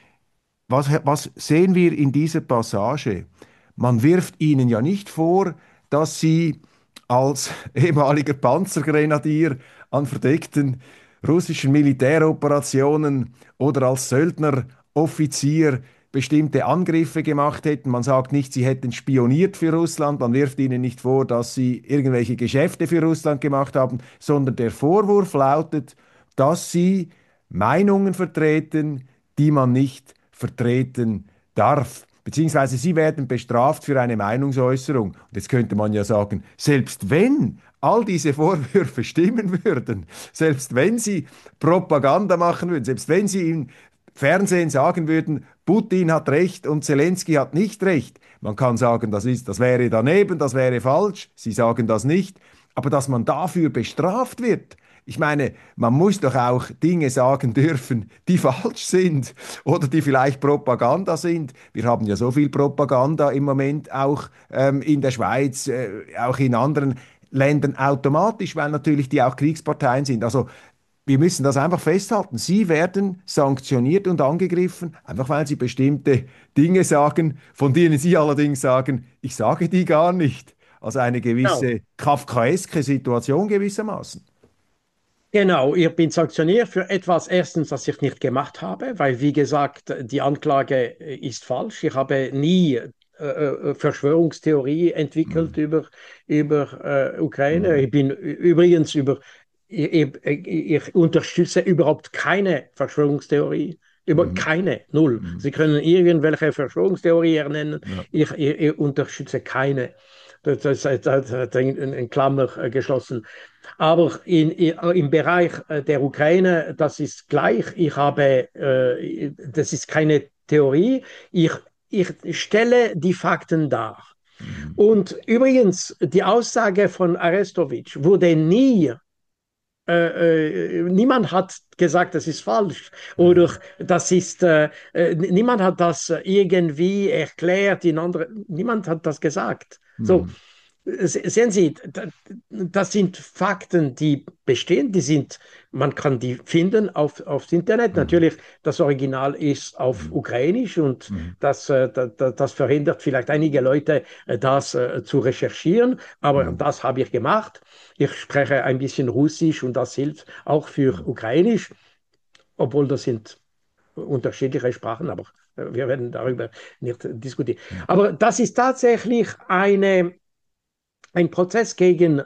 Was, was sehen wir in dieser Passage? Man wirft ihnen ja nicht vor, dass sie als ehemaliger Panzergrenadier an verdeckten russischen Militäroperationen oder als Söldneroffizier bestimmte Angriffe gemacht hätten. Man sagt nicht, sie hätten spioniert für Russland. Man wirft ihnen nicht vor, dass sie irgendwelche Geschäfte für Russland gemacht haben, sondern der Vorwurf lautet, dass sie Meinungen vertreten, die man nicht vertreten darf. Beziehungsweise sie werden bestraft für eine Meinungsäußerung. Und jetzt könnte man ja sagen, selbst wenn all diese Vorwürfe stimmen würden, selbst wenn sie Propaganda machen würden, selbst wenn sie im Fernsehen sagen würden, Putin hat recht und Zelensky hat nicht recht, man kann sagen, das ist, das wäre daneben, das wäre falsch, sie sagen das nicht, aber dass man dafür bestraft wird, ich meine, man muss doch auch Dinge sagen dürfen, die falsch sind oder die vielleicht Propaganda sind. Wir haben ja so viel Propaganda im Moment auch ähm, in der Schweiz, äh, auch in anderen Ländern automatisch, weil natürlich die auch Kriegsparteien sind. Also wir müssen das einfach festhalten. Sie werden sanktioniert und angegriffen, einfach weil sie bestimmte Dinge sagen, von denen Sie allerdings sagen, ich sage die gar nicht. Also eine Genau. gewisse kafkaeske Situation gewissermaßen. Genau, ich bin sanktioniert für etwas, erstens, das ich nicht gemacht habe, weil, wie gesagt, die Anklage äh, ist falsch. Ich habe nie äh, äh, Verschwörungstheorie entwickelt Mhm. über, über äh, Ukraine. Mhm. Ich bin übrigens über, ich, ich, ich unterstütze überhaupt keine Verschwörungstheorie. Über Mhm. keine, null. Mhm. Sie können irgendwelche Verschwörungstheorien nennen. Ja. Ich, ich, ich unterstütze keine. Das, das, das, das hat in, in Klammer äh, geschlossen. Aber in, in, im Bereich äh, der Ukraine, das ist gleich. Ich habe, äh, das ist keine Theorie. Ich, ich stelle die Fakten dar. Mhm. Und übrigens, die Aussage von Arestowitsch wurde nie äh, äh, niemand hat gesagt, das ist falsch oder Ja. das ist, äh, äh, niemand hat das irgendwie erklärt, in andere, niemand hat das gesagt. So, Mhm. sehen Sie, das sind Fakten, die bestehen, die sind, man kann die finden auf, aufs Internet. Mhm. Natürlich, das Original ist auf Mhm. Ukrainisch und Mhm. das, äh, das, das verhindert vielleicht einige Leute, äh, das äh, zu recherchieren, aber Mhm. das habe ich gemacht. Ich spreche ein bisschen Russisch und das hilft auch für Mhm. Ukrainisch, obwohl das sind unterschiedliche Sprachen, aber äh, wir werden darüber nicht diskutieren. Ja. Aber das ist tatsächlich eine ein Prozess gegen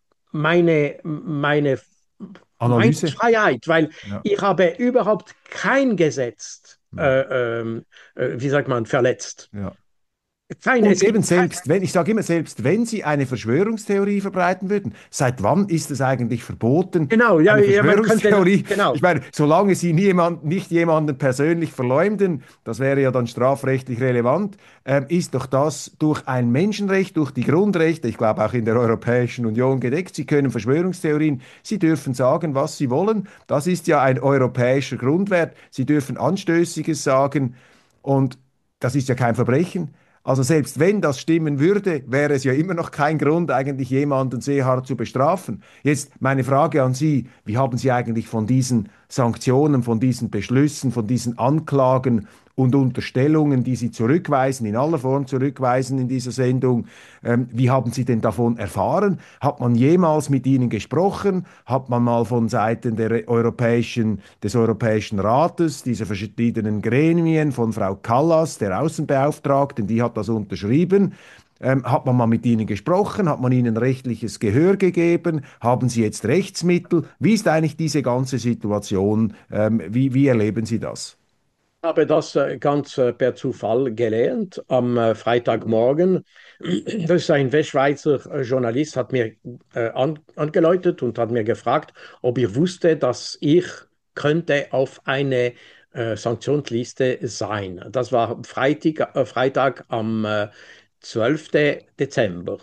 meine, meine Analyse. Meinungsfreiheit, weil Ja. ich habe überhaupt kein Gesetz, Mhm. äh, ähm, äh, wie sagt man, verletzt. Ja. Kein, Und es eben gibt kein, selbst wenn, ich sage immer, selbst wenn Sie eine Verschwörungstheorie verbreiten würden, seit wann ist es eigentlich verboten, genau, ja, eine ja, man könnte, Verschwörungstheorie? Ich genau, meine, solange Sie niemand, nicht jemanden persönlich verleumden, das wäre ja dann strafrechtlich relevant, ähm, ist doch das durch ein Menschenrecht, durch die Grundrechte, ich glaube auch in der Europäischen Union gedeckt. Sie können Verschwörungstheorien, Sie dürfen sagen, was Sie wollen. Das ist ja ein europäischer Grundwert. Sie dürfen Anstößiges sagen und das ist ja kein Verbrechen. Also selbst wenn das stimmen würde, wäre es ja immer noch kein Grund, eigentlich jemanden sehr hart zu bestrafen. Jetzt meine Frage an Sie, wie haben Sie eigentlich von diesen Sanktionen, von diesen Beschlüssen, von diesen Anklagen und Unterstellungen, die Sie zurückweisen, in aller Form zurückweisen in dieser Sendung, ähm, wie haben Sie denn davon erfahren? Hat man jemals mit Ihnen gesprochen? Hat man mal von Seiten der europäischen, des Europäischen Rates, dieser verschiedenen Gremien, von Frau Kallas, der Außenbeauftragten, die hat das unterschrieben? Ähm, hat man mal mit Ihnen gesprochen? Hat man Ihnen rechtliches Gehör gegeben? Haben Sie jetzt Rechtsmittel? Wie ist eigentlich diese ganze Situation? Ähm, wie, wie erleben Sie das? Ich habe das äh, ganz äh, per Zufall gelernt am äh, Freitagmorgen. Das ist ein Westschweizer äh, Journalist, hat mir äh, an, angeläutet und hat mir gefragt, ob ich wusste, dass ich könnte auf eine äh, Sanktionsliste sein. Das war Freitag, äh, Freitag am äh, zwölften Dezember.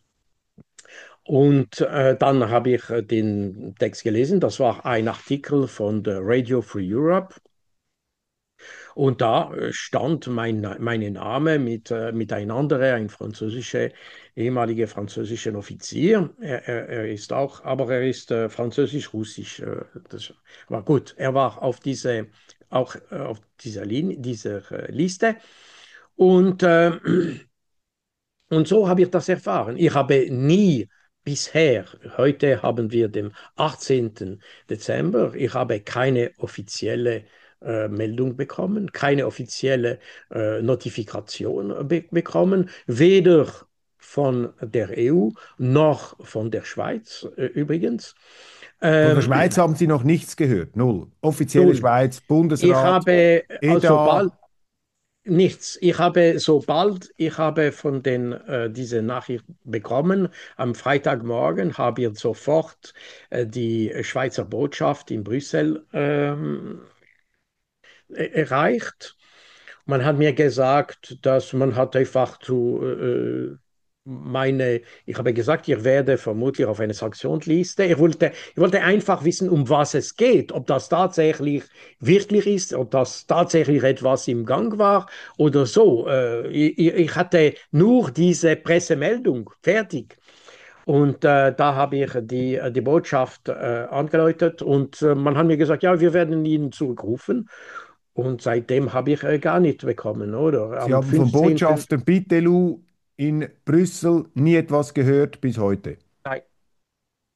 Und äh, dann habe ich äh, den Text gelesen. Das war ein Artikel von der Radio Free Europe. Und da äh, stand mein, mein Name mit, äh, mit ein anderer, ein französischer, ehemaliger französischer Offizier. Er, er, er ist auch, aber er ist äh, französisch-russisch. Äh, das war gut. Er war auf diese, auch äh, auf dieser, Linie, dieser äh, Liste. Und äh, und so habe ich das erfahren. Ich habe nie bisher, heute haben wir den achtzehnten Dezember, ich habe keine offizielle äh, Meldung bekommen, keine offizielle äh, Notifikation be bekommen, weder von der E U noch von der Schweiz äh, übrigens. Von der Ähm, Schweiz haben Sie noch nichts gehört. Null. Offizielle Null. Schweiz, Ich Bundesrat, habe, also bald, E D A. nichts. Ich habe, sobald ich habe von den äh, diese Nachricht bekommen, am Freitagmorgen habe ich sofort äh, die Schweizer Botschaft in Brüssel ähm, e- erreicht. Man hat mir gesagt, dass man hat einfach zu äh, meine, ich habe gesagt, ich werde vermutlich auf eine Sanktionsliste. Ich wollte, ich wollte einfach wissen, um was es geht, ob das tatsächlich wirklich ist, ob das tatsächlich etwas im Gang war oder so. Äh, ich, ich hatte nur diese Pressemeldung fertig. Und äh, da habe ich die, die Botschaft äh, angeläutet und äh, man hat mir gesagt, ja, wir werden ihn zurückrufen. Und seitdem habe ich äh, gar nicht bekommen, oder? Sie Am haben vom fünfzehnten. Botschafter Bitelu in Brüssel nie etwas gehört bis heute. Nein,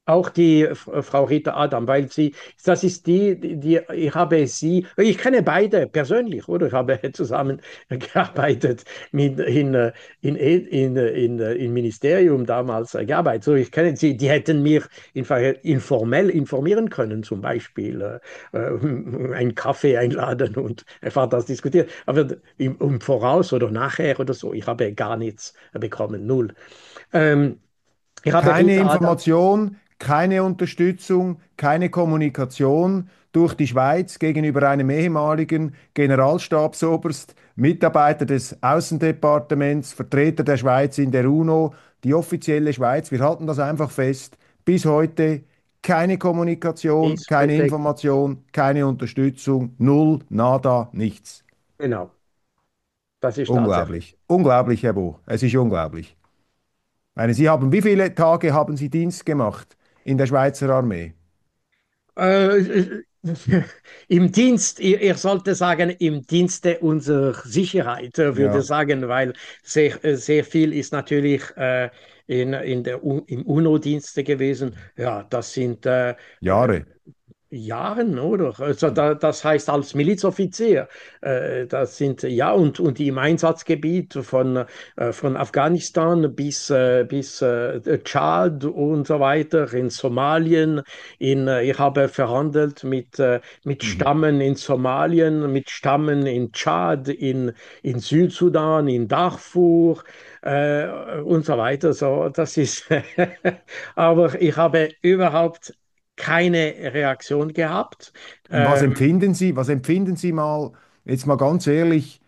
auch die F- Frau Rita Adam, weil sie, das ist die, die, die- ich habe sie, ich kenne beide persönlich, oder? Ich habe zusammen gearbeitet mit, in, äh, in, in, in, in, im Ministerium damals äh, gearbeitet. So, ich kenne sie, die hätten mir infa- informell informieren können, zum Beispiel äh, äh, einen Kaffee einladen und einfach das diskutieren. Aber im, im Voraus oder nachher oder so, ich habe gar nichts bekommen, null. Ähm, ich habe Keine Rita Adam. Information, keine Unterstützung, keine Kommunikation durch die Schweiz gegenüber einem ehemaligen Generalstabsoberst, Mitarbeiter des Außendepartements, Vertreter der Schweiz in der UNO, die offizielle Schweiz. Wir halten das einfach fest. Bis heute keine Kommunikation, Ist keine perfekt. Information, keine Unterstützung, null, nada, nichts. Genau, das ist tatsächlich. Unglaublich. Unglaublich, Herr Bo. Es ist unglaublich. Meine, Sie haben, wie viele Tage haben Sie Dienst gemacht in der Schweizer Armee? Äh, Im Dienst, ihr, ihr sollte sagen, im Dienste unserer Sicherheit, äh, würde ich Ja, sagen, weil sehr, äh, sehr viel ist natürlich äh, in, in der, U- im UNO-Dienste gewesen. Ja, das sind äh, äh, Jahre. Jahren, oder? Also da, das heißt als Milizoffizier, äh, das sind ja und, und die im Einsatzgebiet von, äh, von Afghanistan bis, äh, bis äh, Tschad und so weiter, in Somalien, in, äh, ich habe verhandelt mit, äh, mit Mhm. Stammen in Somalien, mit Stammen in Tschad, in, in Südsudan, in Darfur äh, und so weiter. So, das ist, aber ich habe überhaupt keine Reaktion gehabt. Und was Ähm, empfinden Sie, was empfinden Sie mal, jetzt mal ganz ehrlich,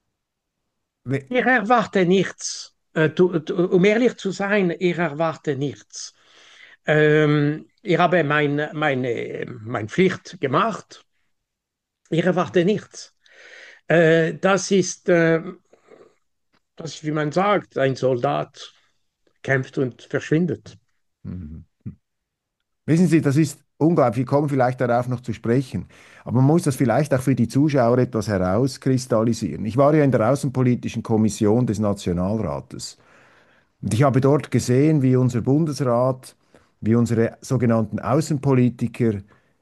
we- ich erwarte nichts. Äh, du, du, um ehrlich zu sein, ich erwarte nichts. Ähm, ich habe mein, meine, meine Pflicht gemacht. Ich erwarte nichts. Äh, das ist, äh, das ist, wie man sagt, ein Soldat kämpft und verschwindet. Mhm. Wissen Sie, das ist unglaublich, wir kommen vielleicht darauf noch zu sprechen, aber man muss das vielleicht auch für die Zuschauer etwas herauskristallisieren. Ich war ja in der Außenpolitischen Kommission des Nationalrates und ich habe dort gesehen, wie unser Bundesrat, wie unsere sogenannten Außenpolitiker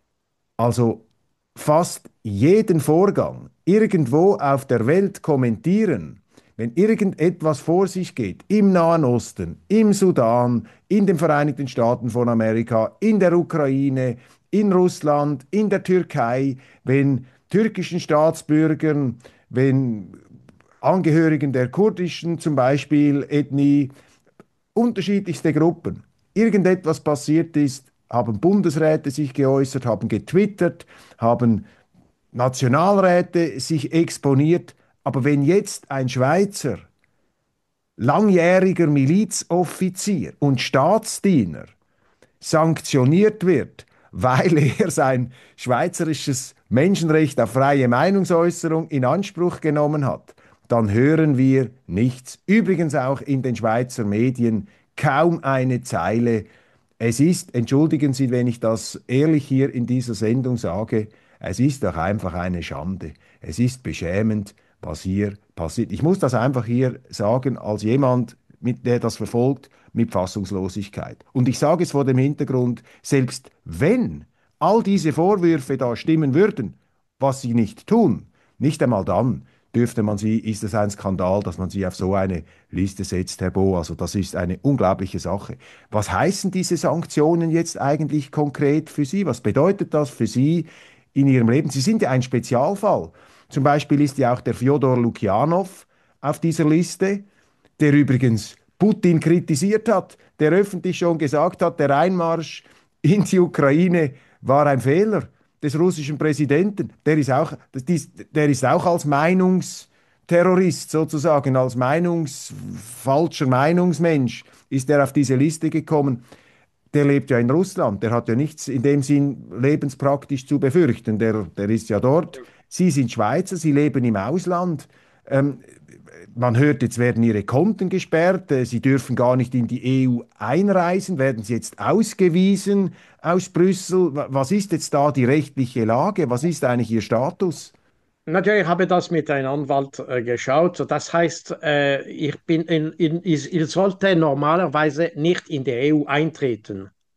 also fast jeden Vorgang irgendwo auf der Welt kommentieren, wenn irgendetwas vor sich geht, im Nahen Osten, im Sudan, in den Vereinigten Staaten von Amerika, in der Ukraine, in Russland, in der Türkei, wenn türkischen Staatsbürgern, wenn Angehörigen der kurdischen zum Beispiel Ethnie, unterschiedlichste Gruppen, irgendetwas passiert ist, haben Bundesräte sich geäußert, haben getwittert, haben Nationalräte sich exponiert. Aber wenn jetzt ein Schweizer langjähriger Milizoffizier und Staatsdiener sanktioniert wird, weil er sein schweizerisches Menschenrecht auf freie Meinungsäußerung in Anspruch genommen hat, dann hören wir nichts. Übrigens auch in den Schweizer Medien kaum eine Zeile. Es ist, entschuldigen Sie, wenn ich das ehrlich hier in dieser Sendung sage, es ist doch einfach eine Schande. Es ist beschämend, was hier passiert. Ich muss das einfach hier sagen, als jemand, mit, der das verfolgt, mit Fassungslosigkeit. Und ich sage es vor dem Hintergrund, selbst wenn all diese Vorwürfe da stimmen würden, was sie nicht tun, nicht einmal dann dürfte man sie, ist es ein Skandal, dass man sie auf so eine Liste setzt, Herr Bo. Also das ist eine unglaubliche Sache. Was heißen diese Sanktionen jetzt eigentlich konkret für Sie? Was bedeutet das für Sie in Ihrem Leben? Sie sind ja ein Spezialfall. Zum Beispiel ist ja auch der Fjodor Lukjanov auf dieser Liste, der übrigens Putin kritisiert hat, der öffentlich schon gesagt hat, der Einmarsch in die Ukraine war ein Fehler des russischen Präsidenten. Der ist auch, der ist auch als Meinungsterrorist sozusagen, als Meinungs, falscher Meinungsmensch ist er auf diese Liste gekommen. Der lebt ja in Russland, der hat ja nichts in dem Sinn lebenspraktisch zu befürchten, der, der ist ja dort. Sie sind Schweizer, Sie leben im Ausland. Ähm, Man hört, jetzt werden Ihre Konten gesperrt, äh, Sie dürfen gar nicht in die E U einreisen, werden Sie jetzt ausgewiesen aus Brüssel? Wa- Was ist jetzt da die rechtliche Lage? Was ist eigentlich Ihr Status? Natürlich habe das mit einem Anwalt äh, geschaut. So, das heißt, äh, ich bin in, in, ich, ich sollte normalerweise nicht in die E U eintreten.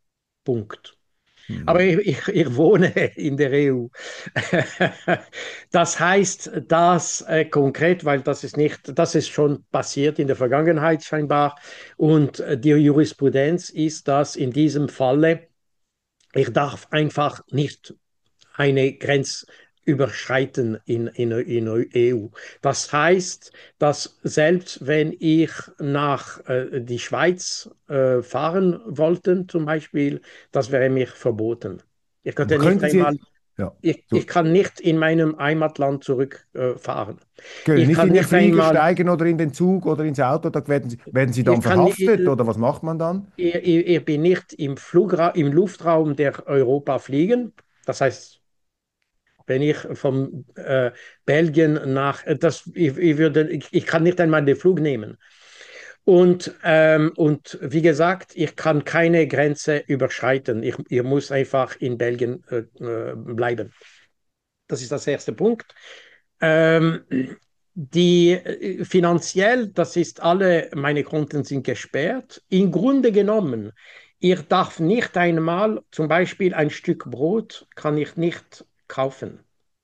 Punkt. Aber Mhm. ich, ich, ich wohne in der E U. Das heißt, dass äh, konkret, weil das ist nicht, das ist schon passiert in der Vergangenheit scheinbar. Und äh, die Jurisprudenz ist, dass in diesem Falle ich darf einfach nicht eine Grenze überschreiten in, in, in der E U. Das heißt, dass selbst wenn ich nach äh, die Schweiz äh, fahren wollte, zum Beispiel, das wäre mir verboten. Ich Aber könnte nicht könnten Sie einmal, jetzt, ja, ich, so, ich kann nicht in meinem Heimatland zurückfahren. Äh, fahren. können Ich nicht kann in den nicht Flieger einmal, steigen oder in den Zug oder ins Auto, da werden Sie, werden Sie dann ich kann, verhaftet oder was macht man dann? ich, ich bin nicht im Flugra im Luftraum der Europa fliegen. Das heißt, wenn ich von äh, Belgien nach, äh, das, ich, ich, würde, ich, ich kann nicht einmal den Flug nehmen. Und, ähm, und wie gesagt, ich kann keine Grenze überschreiten. Ich, ich muss einfach in Belgien äh, äh, bleiben. Das ist das erste Punkt. Ähm, die äh, finanziell, das ist alle, meine Konten sind gesperrt. Im Grunde genommen, ich darf nicht einmal, zum Beispiel ein Stück Brot, kann ich nicht kaufen.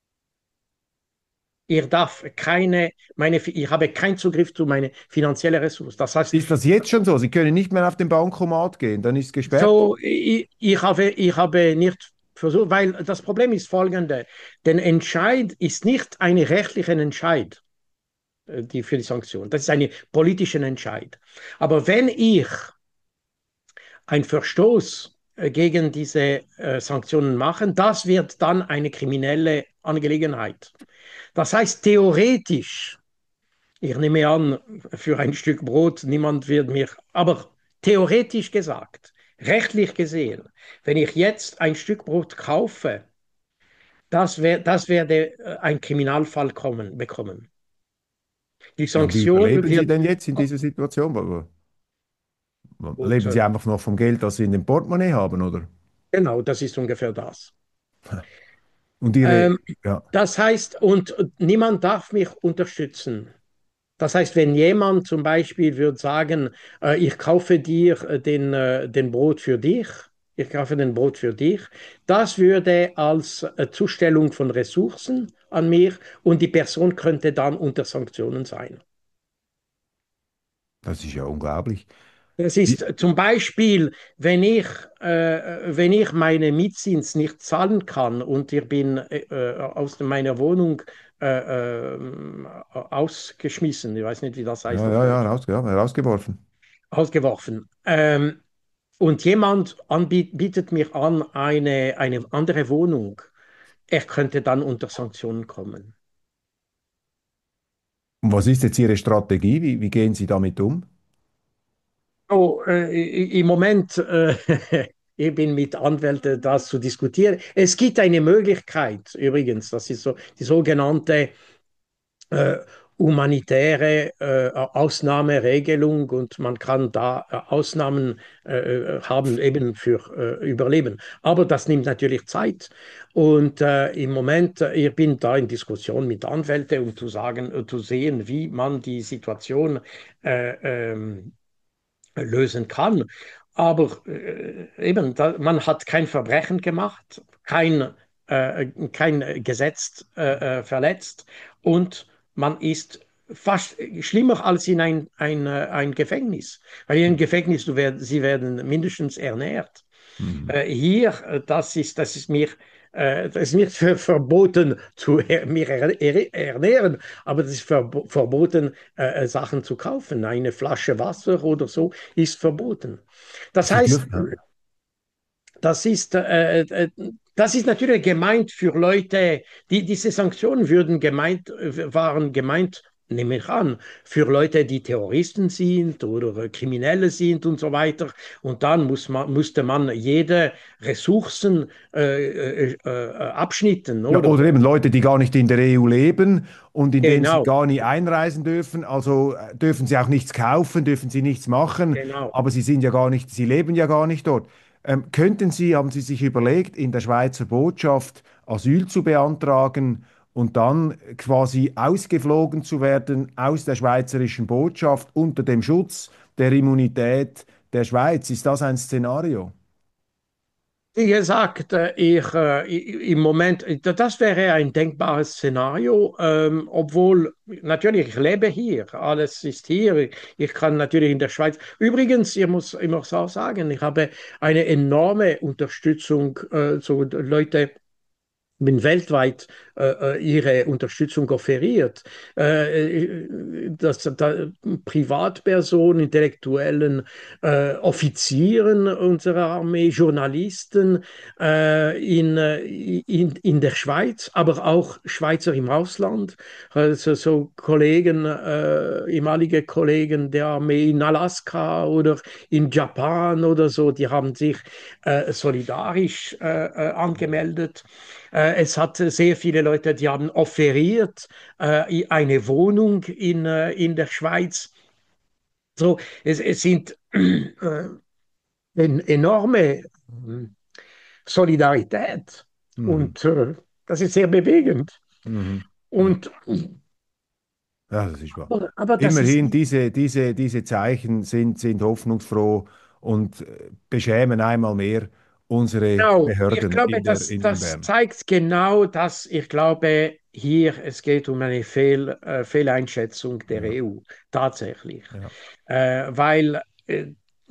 Ich darf keine, meine, ich habe keinen Zugriff zu meinen finanziellen Ressourcen. Das heißt, Ist das jetzt schon so? Sie können nicht mehr auf den Bankomat gehen, dann ist es gesperrt? so, ich, ich habe, ich habe nicht versucht, weil das Problem ist folgende. Der Entscheid ist nicht ein rechtlicher Entscheid, äh, die für die Sanktion. Das ist ein politischer Entscheid. Aber wenn ich einen Verstoß äh, gegen diese äh, Sanktionen mache, das wird dann eine kriminelle Angelegenheit. Das heißt, theoretisch, ich nehme an, für ein Stück Brot, niemand wird mir, aber theoretisch gesagt, rechtlich gesehen, wenn ich jetzt ein Stück Brot kaufe, das, wär, das werde äh, ein Kriminalfall kommen, bekommen. Die Ja, und wie Sanktion überleben Sie wird, denn jetzt in dieser Situation? Wo- wo- gut, Leben äh, Sie einfach noch vom Geld, das Sie in dem Portemonnaie haben, oder? genau, das ist ungefähr das. Und Ihre, Ähm, ja, Das heißt, und niemand darf mich unterstützen. Das heißt, wenn jemand zum Beispiel würde sagen, äh, ich kaufe dir äh, den, äh, den Brot für dich, ich kaufe den Brot für dich, das würde als äh, Zustellung von Ressourcen an mir und die Person könnte dann unter Sanktionen sein. das ist ja unglaublich. Das Wie, ist zum Beispiel, wenn ich, äh, wenn ich meine Mietzins nicht zahlen kann und ich bin äh, aus meiner Wohnung äh, äh, ausgeschmissen, ich weiß nicht, wie das heißt ja, auf ja, ja, Deutsch, raus, ja, rausgeworfen. ausgeworfen. Ähm, und jemand anbiet, bietet mir an eine, eine andere Wohnung, er könnte dann unter Sanktionen kommen. Und was ist jetzt Ihre Strategie? Wie, wie gehen Sie damit um? Oh, äh, im Moment, äh, ich bin mit Anwälten das zu diskutieren. Es gibt eine Möglichkeit, übrigens, das ist so die sogenannte äh, humanitäre äh, Ausnahmeregelung und man kann da äh, Ausnahmen äh, haben eben für äh, Überleben. Aber das nimmt natürlich Zeit und äh, im Moment, äh, ich bin da in Diskussion mit Anwälten, um zu sagen, äh, zu sehen, wie man die Situation äh, ähm, lösen kann. Aber äh, eben, da, man hat kein Verbrechen gemacht, kein, äh, kein Gesetz äh, äh, verletzt und man ist fast schlimmer als in ein, ein, äh, ein Gefängnis. Weil in einem Gefängnis, du werd, sie werden mindestens ernährt. Mhm. Äh, hier, äh, das ist, das ist mir, äh, das ist mir ver verboten zu er mich er er ernähren, aber das ist verbo verboten, äh, äh, Sachen zu kaufen. Eine Flasche Wasser oder so ist verboten. Das Sie heißt, dürfen, ja. das ist, äh, äh, das ist natürlich gemeint für Leute, die diese Sanktionen würden gemeint, äh, waren gemeint, nehme ich an, für Leute, die Terroristen sind oder äh, Kriminelle sind und so weiter. Und dann muss man, musste man jede Ressourcen äh, äh, äh, abschnitten, Ja, oder oder? eben Leute, die gar nicht in der E U leben und in denen sie Genau, gar nie einreisen dürfen. Also äh, dürfen sie auch nichts kaufen, dürfen sie nichts machen, genau. aber sie sind ja gar nicht, sie leben ja gar nicht dort. Ähm, könnten Sie, haben Sie sich überlegt, in der Schweizer Botschaft Asyl zu beantragen und dann quasi ausgeflogen zu werden aus der schweizerischen Botschaft unter dem Schutz der Immunität der Schweiz? Ist das ein Szenario? Wie gesagt, äh, ich, äh, i- im Moment, äh, das wäre ein denkbares Szenario, ähm, obwohl natürlich, ich lebe hier, alles ist hier. Ich kann natürlich in der Schweiz. Übrigens, ich muss, ich muss auch sagen, ich habe eine enorme Unterstützung, äh, so Leute bin weltweit äh, äh, ihre Unterstützung offeriert. Äh, das, da, Privatpersonen, Intellektuellen, äh, Offizieren unserer Armee, Journalisten äh, in, äh, in, in der Schweiz, aber auch Schweizer im Ausland, also so Kollegen, äh, ehemalige Kollegen der Armee in Alaska oder in Japan oder so, die haben sich äh, solidarisch äh, äh, angemeldet. Äh, es hat sehr viele Leute, die haben offeriert äh, eine Wohnung in, äh, in der Schweiz. So, es, es sind äh, en enorme äh, Solidarität Mhm. und äh, das ist sehr bewegend. Mhm. Ja. Und Ja, das ist wahr. aber, aber das ist Immerhin, diese, diese, diese Zeichen sind, sind hoffnungsfroh und äh, beschämen einmal mehr unsere genau, ich Behörden glaube, in der, das, in, in das Bern. zeigt genau das. Ich glaube, hier, es geht um eine Fehl, äh, Fehleinschätzung der Ja, E U, tatsächlich. ja. Äh, weil äh,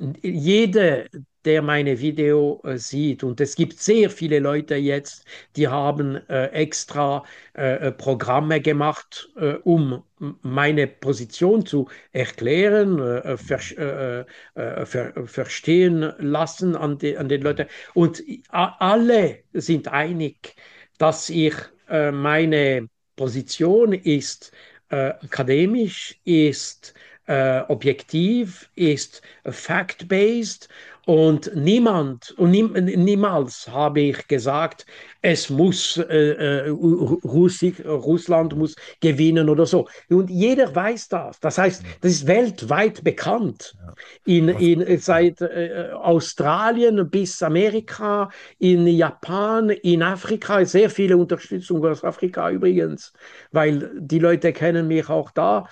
jeder, der meine Video äh, sieht, und es gibt sehr viele Leute jetzt, die haben äh, extra äh, äh, Programme gemacht, äh, um meine Position zu erklären, äh, ver äh, äh, ver verstehen lassen an, die, an den Leuten. Und alle sind einig, dass ich äh, meine Position ist äh, akademisch, ist äh, objektiv, ist fact-based und niemand und nie, niemals habe ich gesagt, es muss äh, äh, Russi, Russland muss gewinnen oder so. Und jeder weiß das. Das heißt, Ja, das ist weltweit bekannt. ja. In, Was, in, ja. seit äh, Australien bis Amerika, in Japan, in Afrika, sehr viele Unterstützung aus Afrika übrigens, weil die Leute kennen mich auch da.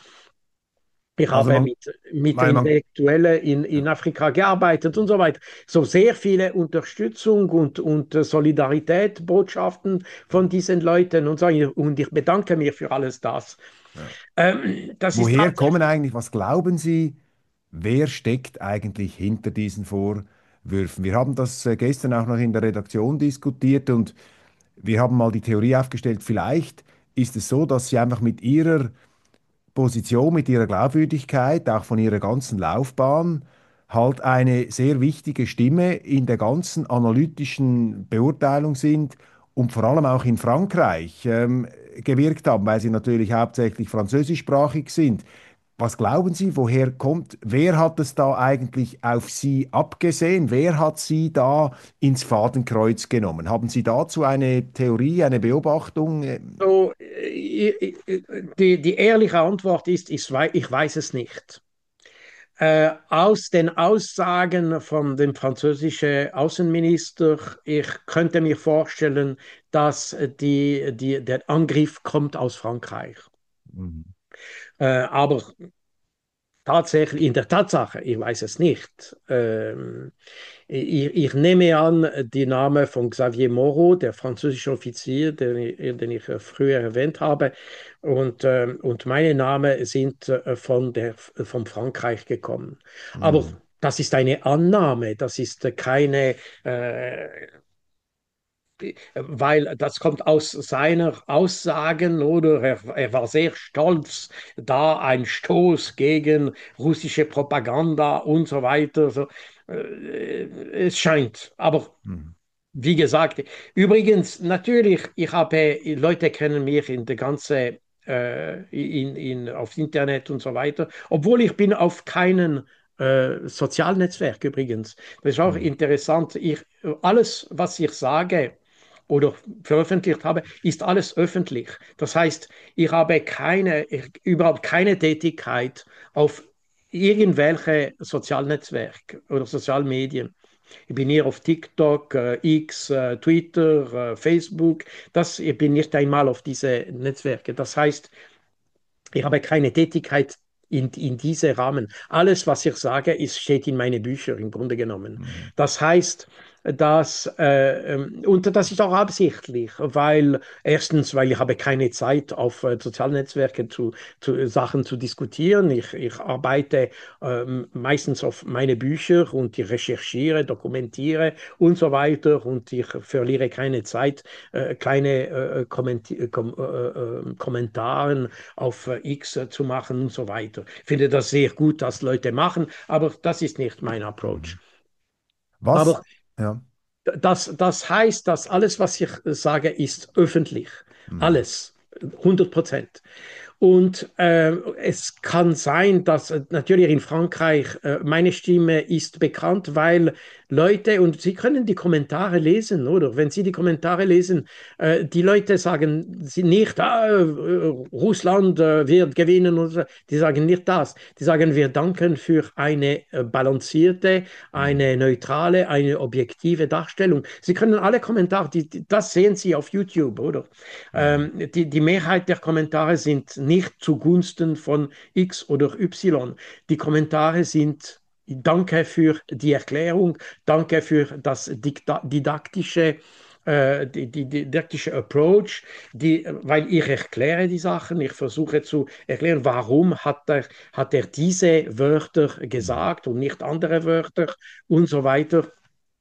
Ich Also habe man, mit, mit weil man, Intellektuellen in, ja. in Afrika gearbeitet und so weiter. So sehr viele Unterstützung und, und Solidarität, Botschaften von diesen Leuten und so. Und ich bedanke mich für alles das. Ja. Ähm, das ist Woher kommen tatsächlich eigentlich, was glauben Sie, wer steckt eigentlich hinter diesen Vorwürfen? Wir haben das äh, gestern auch noch in der Redaktion diskutiert und wir haben mal die Theorie aufgestellt, vielleicht ist es so, dass Sie einfach mit Ihrer Position, mit ihrer Glaubwürdigkeit, auch von ihrer ganzen Laufbahn, halt eine sehr wichtige Stimme in der ganzen analytischen Beurteilung sind und vor allem auch in Frankreich ähm, gewirkt haben, weil sie natürlich hauptsächlich französischsprachig sind. Was glauben Sie, woher kommt, wer hat es da eigentlich auf Sie abgesehen? Wer hat Sie da ins Fadenkreuz genommen? Haben Sie dazu eine Theorie, eine Beobachtung? so. äh, Die, die ehrliche Antwort ist, ich weiß, ich weiß es nicht. Äh, aus den Aussagen von dem französischen Außenminister, ich könnte mir vorstellen, dass die, die, der Angriff kommt aus Frankreich. Mhm. Äh, aber tatsächlich, in der Tatsache, ich weiß es nicht. Ähm, ich, ich nehme an, die Name von Xavier Moreau, der französische Offizier, den, ich- den ich äh, früher erwähnt habe, und, ähm, und meine Namen sind äh, von, der, von Frankreich gekommen. Aber Mhm. das ist eine Annahme, das ist äh, keine äh, weil das kommt aus seiner Aussagen, oder er, er war sehr stolz, da ein Stoß gegen russische Propaganda und so weiter. So, äh, es scheint, aber Mhm. wie gesagt, übrigens, natürlich, ich habe, Leute kennen mich in der ganzen, äh, in, in, auf Internet und so weiter, obwohl ich bin auf keinen äh, Sozialnetzwerk übrigens. Das ist auch Mhm. interessant. Ich, alles, was ich sage oder veröffentlicht habe, ist alles öffentlich. Das heißt, ich habe keine, ich, überhaupt keine Tätigkeit auf irgendwelche Sozialnetzwerke oder Sozialmedien. Ich bin hier auf TikTok, äh, X, äh, Twitter, äh, Facebook. Das, ich bin nicht einmal auf diese Netzwerke. Das heißt, ich habe keine Tätigkeit in, in diese Rahmen. Alles, was ich sage, ist, steht in meinen Büchern im Grunde genommen. Mhm. Das heißt, dass, äh, ähm, und das ist auch absichtlich, weil erstens, weil ich habe keine Zeit auf äh, sozialen Netzwerken zu, zu Sachen zu diskutieren. Ich, ich arbeite ähm, meistens auf meine Bücher und ich recherchiere, dokumentiere und so weiter und ich verliere keine Zeit, äh, kleine äh, Kommenti Kom äh, äh, Kommentaren auf äh, X äh, zu machen und so weiter. Ich finde das sehr gut, dass Leute machen, aber das ist nicht mein Approach. Mhm. Was? Aber Ja. das, das heißt, dass alles, was ich sage, ist öffentlich. Mhm. Alles. hundert Prozent. Und äh, es kann sein, dass äh, natürlich in Frankreich äh, meine Stimme ist bekannt, weil Leute, und Sie können die Kommentare lesen, oder? Wenn Sie die Kommentare lesen, äh, die Leute sagen sie nicht, ah, äh, Russland äh, wird gewinnen, oder so. Die sagen nicht das. Die sagen, wir danken für eine äh, balancierte, Mhm. eine neutrale, eine objektive Darstellung. Sie können alle Kommentare, die, die, das sehen Sie auf YouTube, oder? Mhm. Ähm, die, die Mehrheit der Kommentare sind nicht zugunsten von X oder Y. Die Kommentare sind Danke für die Erklärung, danke für das Dikta didaktische, äh, die, die didaktische Approach, die, weil ich erkläre die Sachen, ich versuche zu erklären, warum hat er, hat er diese Wörter Mhm. gesagt und nicht andere Wörter und so weiter.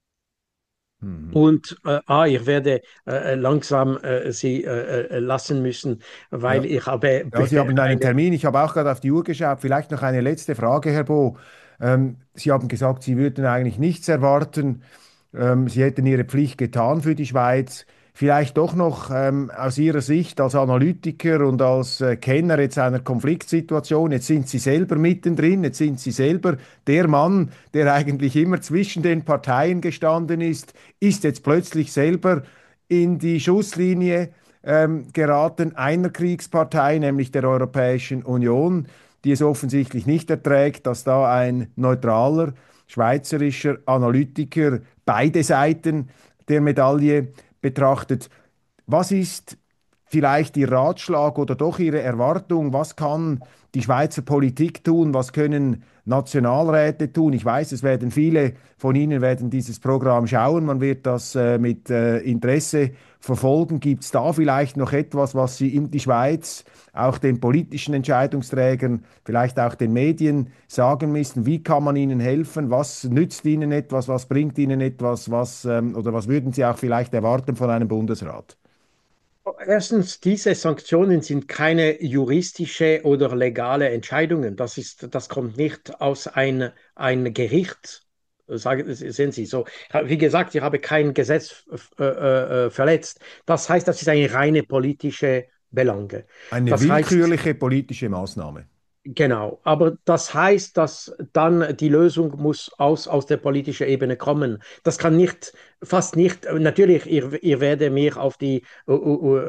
Mhm. Und äh, ah, ich werde äh, langsam äh, Sie äh, äh, lassen müssen, weil Ja. ich habe Ja, Sie haben einen eine. Termin. Ich habe auch gerade auf die Uhr geschaut. Vielleicht noch eine letzte Frage, Herr Bo. Ähm, Sie haben gesagt, Sie würden eigentlich nichts erwarten. Ähm, Sie hätten Ihre Pflicht getan für die Schweiz. Vielleicht doch noch ähm, aus Ihrer Sicht als Analytiker und als äh, Kenner jetzt einer Konfliktsituation. Jetzt sind Sie selber mittendrin. Jetzt sind Sie selber der Mann, der eigentlich immer zwischen den Parteien gestanden ist, ist jetzt plötzlich selber in die Schusslinie ähm, geraten einer Kriegspartei, nämlich der Europäischen Union, die es offensichtlich nicht erträgt, dass da ein neutraler schweizerischer Analytiker beide Seiten der Medaille betrachtet. Was ist vielleicht Ihr Ratschlag oder doch Ihre Erwartung? Was kann die Schweizer Politik tun? Was können Nationalräte tun? Ich weiß, es werden viele von Ihnen werden dieses Programm schauen. Man wird das äh, mit äh, Interesse verfolgen. Gibt es da vielleicht noch etwas, was Sie in die Schweiz, auch den politischen Entscheidungsträgern, vielleicht auch den Medien sagen müssen? Wie kann man ihnen helfen? Was nützt ihnen etwas? Was bringt ihnen etwas? Was, ähm, oder was würden Sie auch vielleicht erwarten von einem Bundesrat? Erstens, diese Sanktionen sind keine juristische oder legale Entscheidungen. Das ist, das kommt nicht aus ein, ein Gericht. Sagen, sehen Sie so. Wie gesagt, ich habe kein Gesetz äh, äh, äh, verletzt. Das heißt, das ist eine reine politische Belange. Eine Das heißt, willkürliche politische Maßnahme. genau, aber das heißt, dass dann die Lösung muss aus, aus der politischen Ebene kommen. Das kann nicht, fast nicht, natürlich, ihr, ihr werdet mir auf die uh, uh,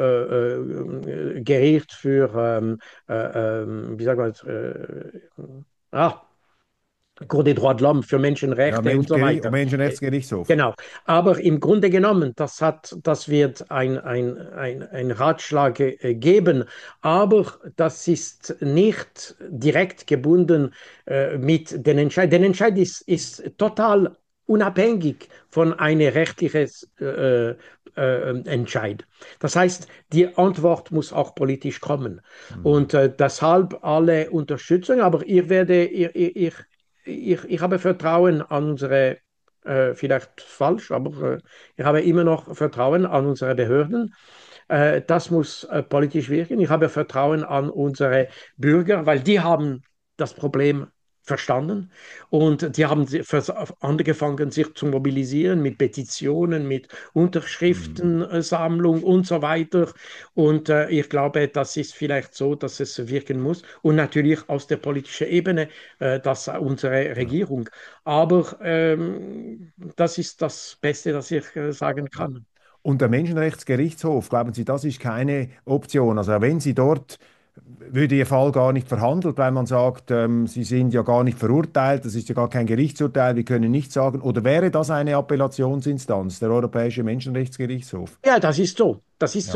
uh, uh, Gericht für, ähm, äh, ähm, wie sagt man, äh, ah, Cour des droits de l'homme für Ja, Menschenrechte und Mensch, so Geri- weiter. Menschenrechtsgerichtshof. Genau. Aber im Grunde genommen, das hat, das wird ein, ein, ein, ein Ratschlag äh, geben, aber das ist nicht direkt gebunden äh, mit den Entscheid. Der Entscheid ist, ist total unabhängig von einem rechtlichen äh, äh, Entscheid. Das heißt, die Antwort muss auch politisch kommen. Mhm. Und äh, deshalb alle Unterstützung, aber ich werde, ich, ich, ich, ich habe Vertrauen an unsere äh, vielleicht falsch, aber äh, ich habe immer noch Vertrauen an unsere Behörden. Äh, das muss äh, politisch wirken. Ich habe Vertrauen an unsere Bürger, weil die haben das Problem verstanden und die haben si- vers- angefangen, sich zu mobilisieren mit Petitionen, mit Mhm. Unterschriftensammlung und so weiter. Und äh, ich glaube, das ist vielleicht so, dass es wirken muss. Und natürlich aus der politischen Ebene, äh, dass unsere Ja. Regierung. Aber ähm, das ist das Beste, das ich äh, sagen Ja. kann. Und der Menschenrechtsgerichtshof, glauben Sie, das ist keine Option? Also wenn Sie dort, würde Ihr Fall gar nicht verhandelt, weil man sagt, ähm, Sie sind ja gar nicht verurteilt, das ist ja gar kein Gerichtsurteil, wir können nichts sagen. Oder wäre das eine Appellationsinstanz, der Europäische Menschenrechtsgerichtshof? Ja, das ist so. Das ist Ja. so.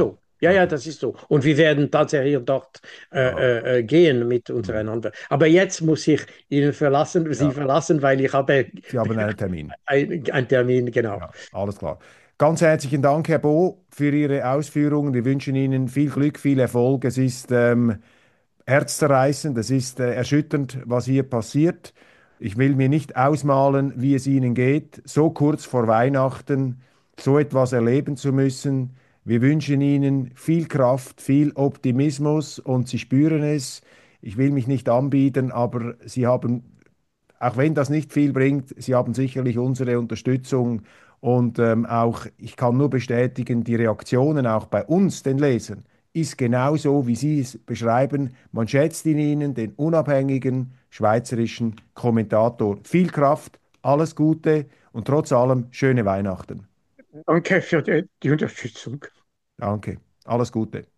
Ja, ja, Okay. das ist so. Und wir werden tatsächlich dort Ah, äh, äh, gehen mit hm. untereinander. Aber jetzt muss ich Ihnen verlassen, Sie Ja, verlassen, weil ich habe Sie haben einen Termin. ein- einen Termin, genau. Ja, alles klar. Ganz herzlichen Dank, Herr Bo, für Ihre Ausführungen. Wir wünschen Ihnen viel Glück, viel Erfolg. Es ist ähm, herzzerreißend, es ist äh, erschütternd, was hier passiert. Ich will mir nicht ausmalen, wie es Ihnen geht, so kurz vor Weihnachten so etwas erleben zu müssen. Wir wünschen Ihnen viel Kraft, viel Optimismus und Sie spüren es. Ich will mich nicht anbieten, aber Sie haben, auch wenn das nicht viel bringt, Sie haben sicherlich unsere Unterstützung und ähm, auch, ich kann nur bestätigen, die Reaktionen auch bei uns, den Lesern, ist genauso, wie Sie es beschreiben. Man schätzt in Ihnen den unabhängigen schweizerischen Kommentator. Viel Kraft, alles Gute und trotz allem schöne Weihnachten. Danke für die, die Unterstützung. Danke, alles Gute.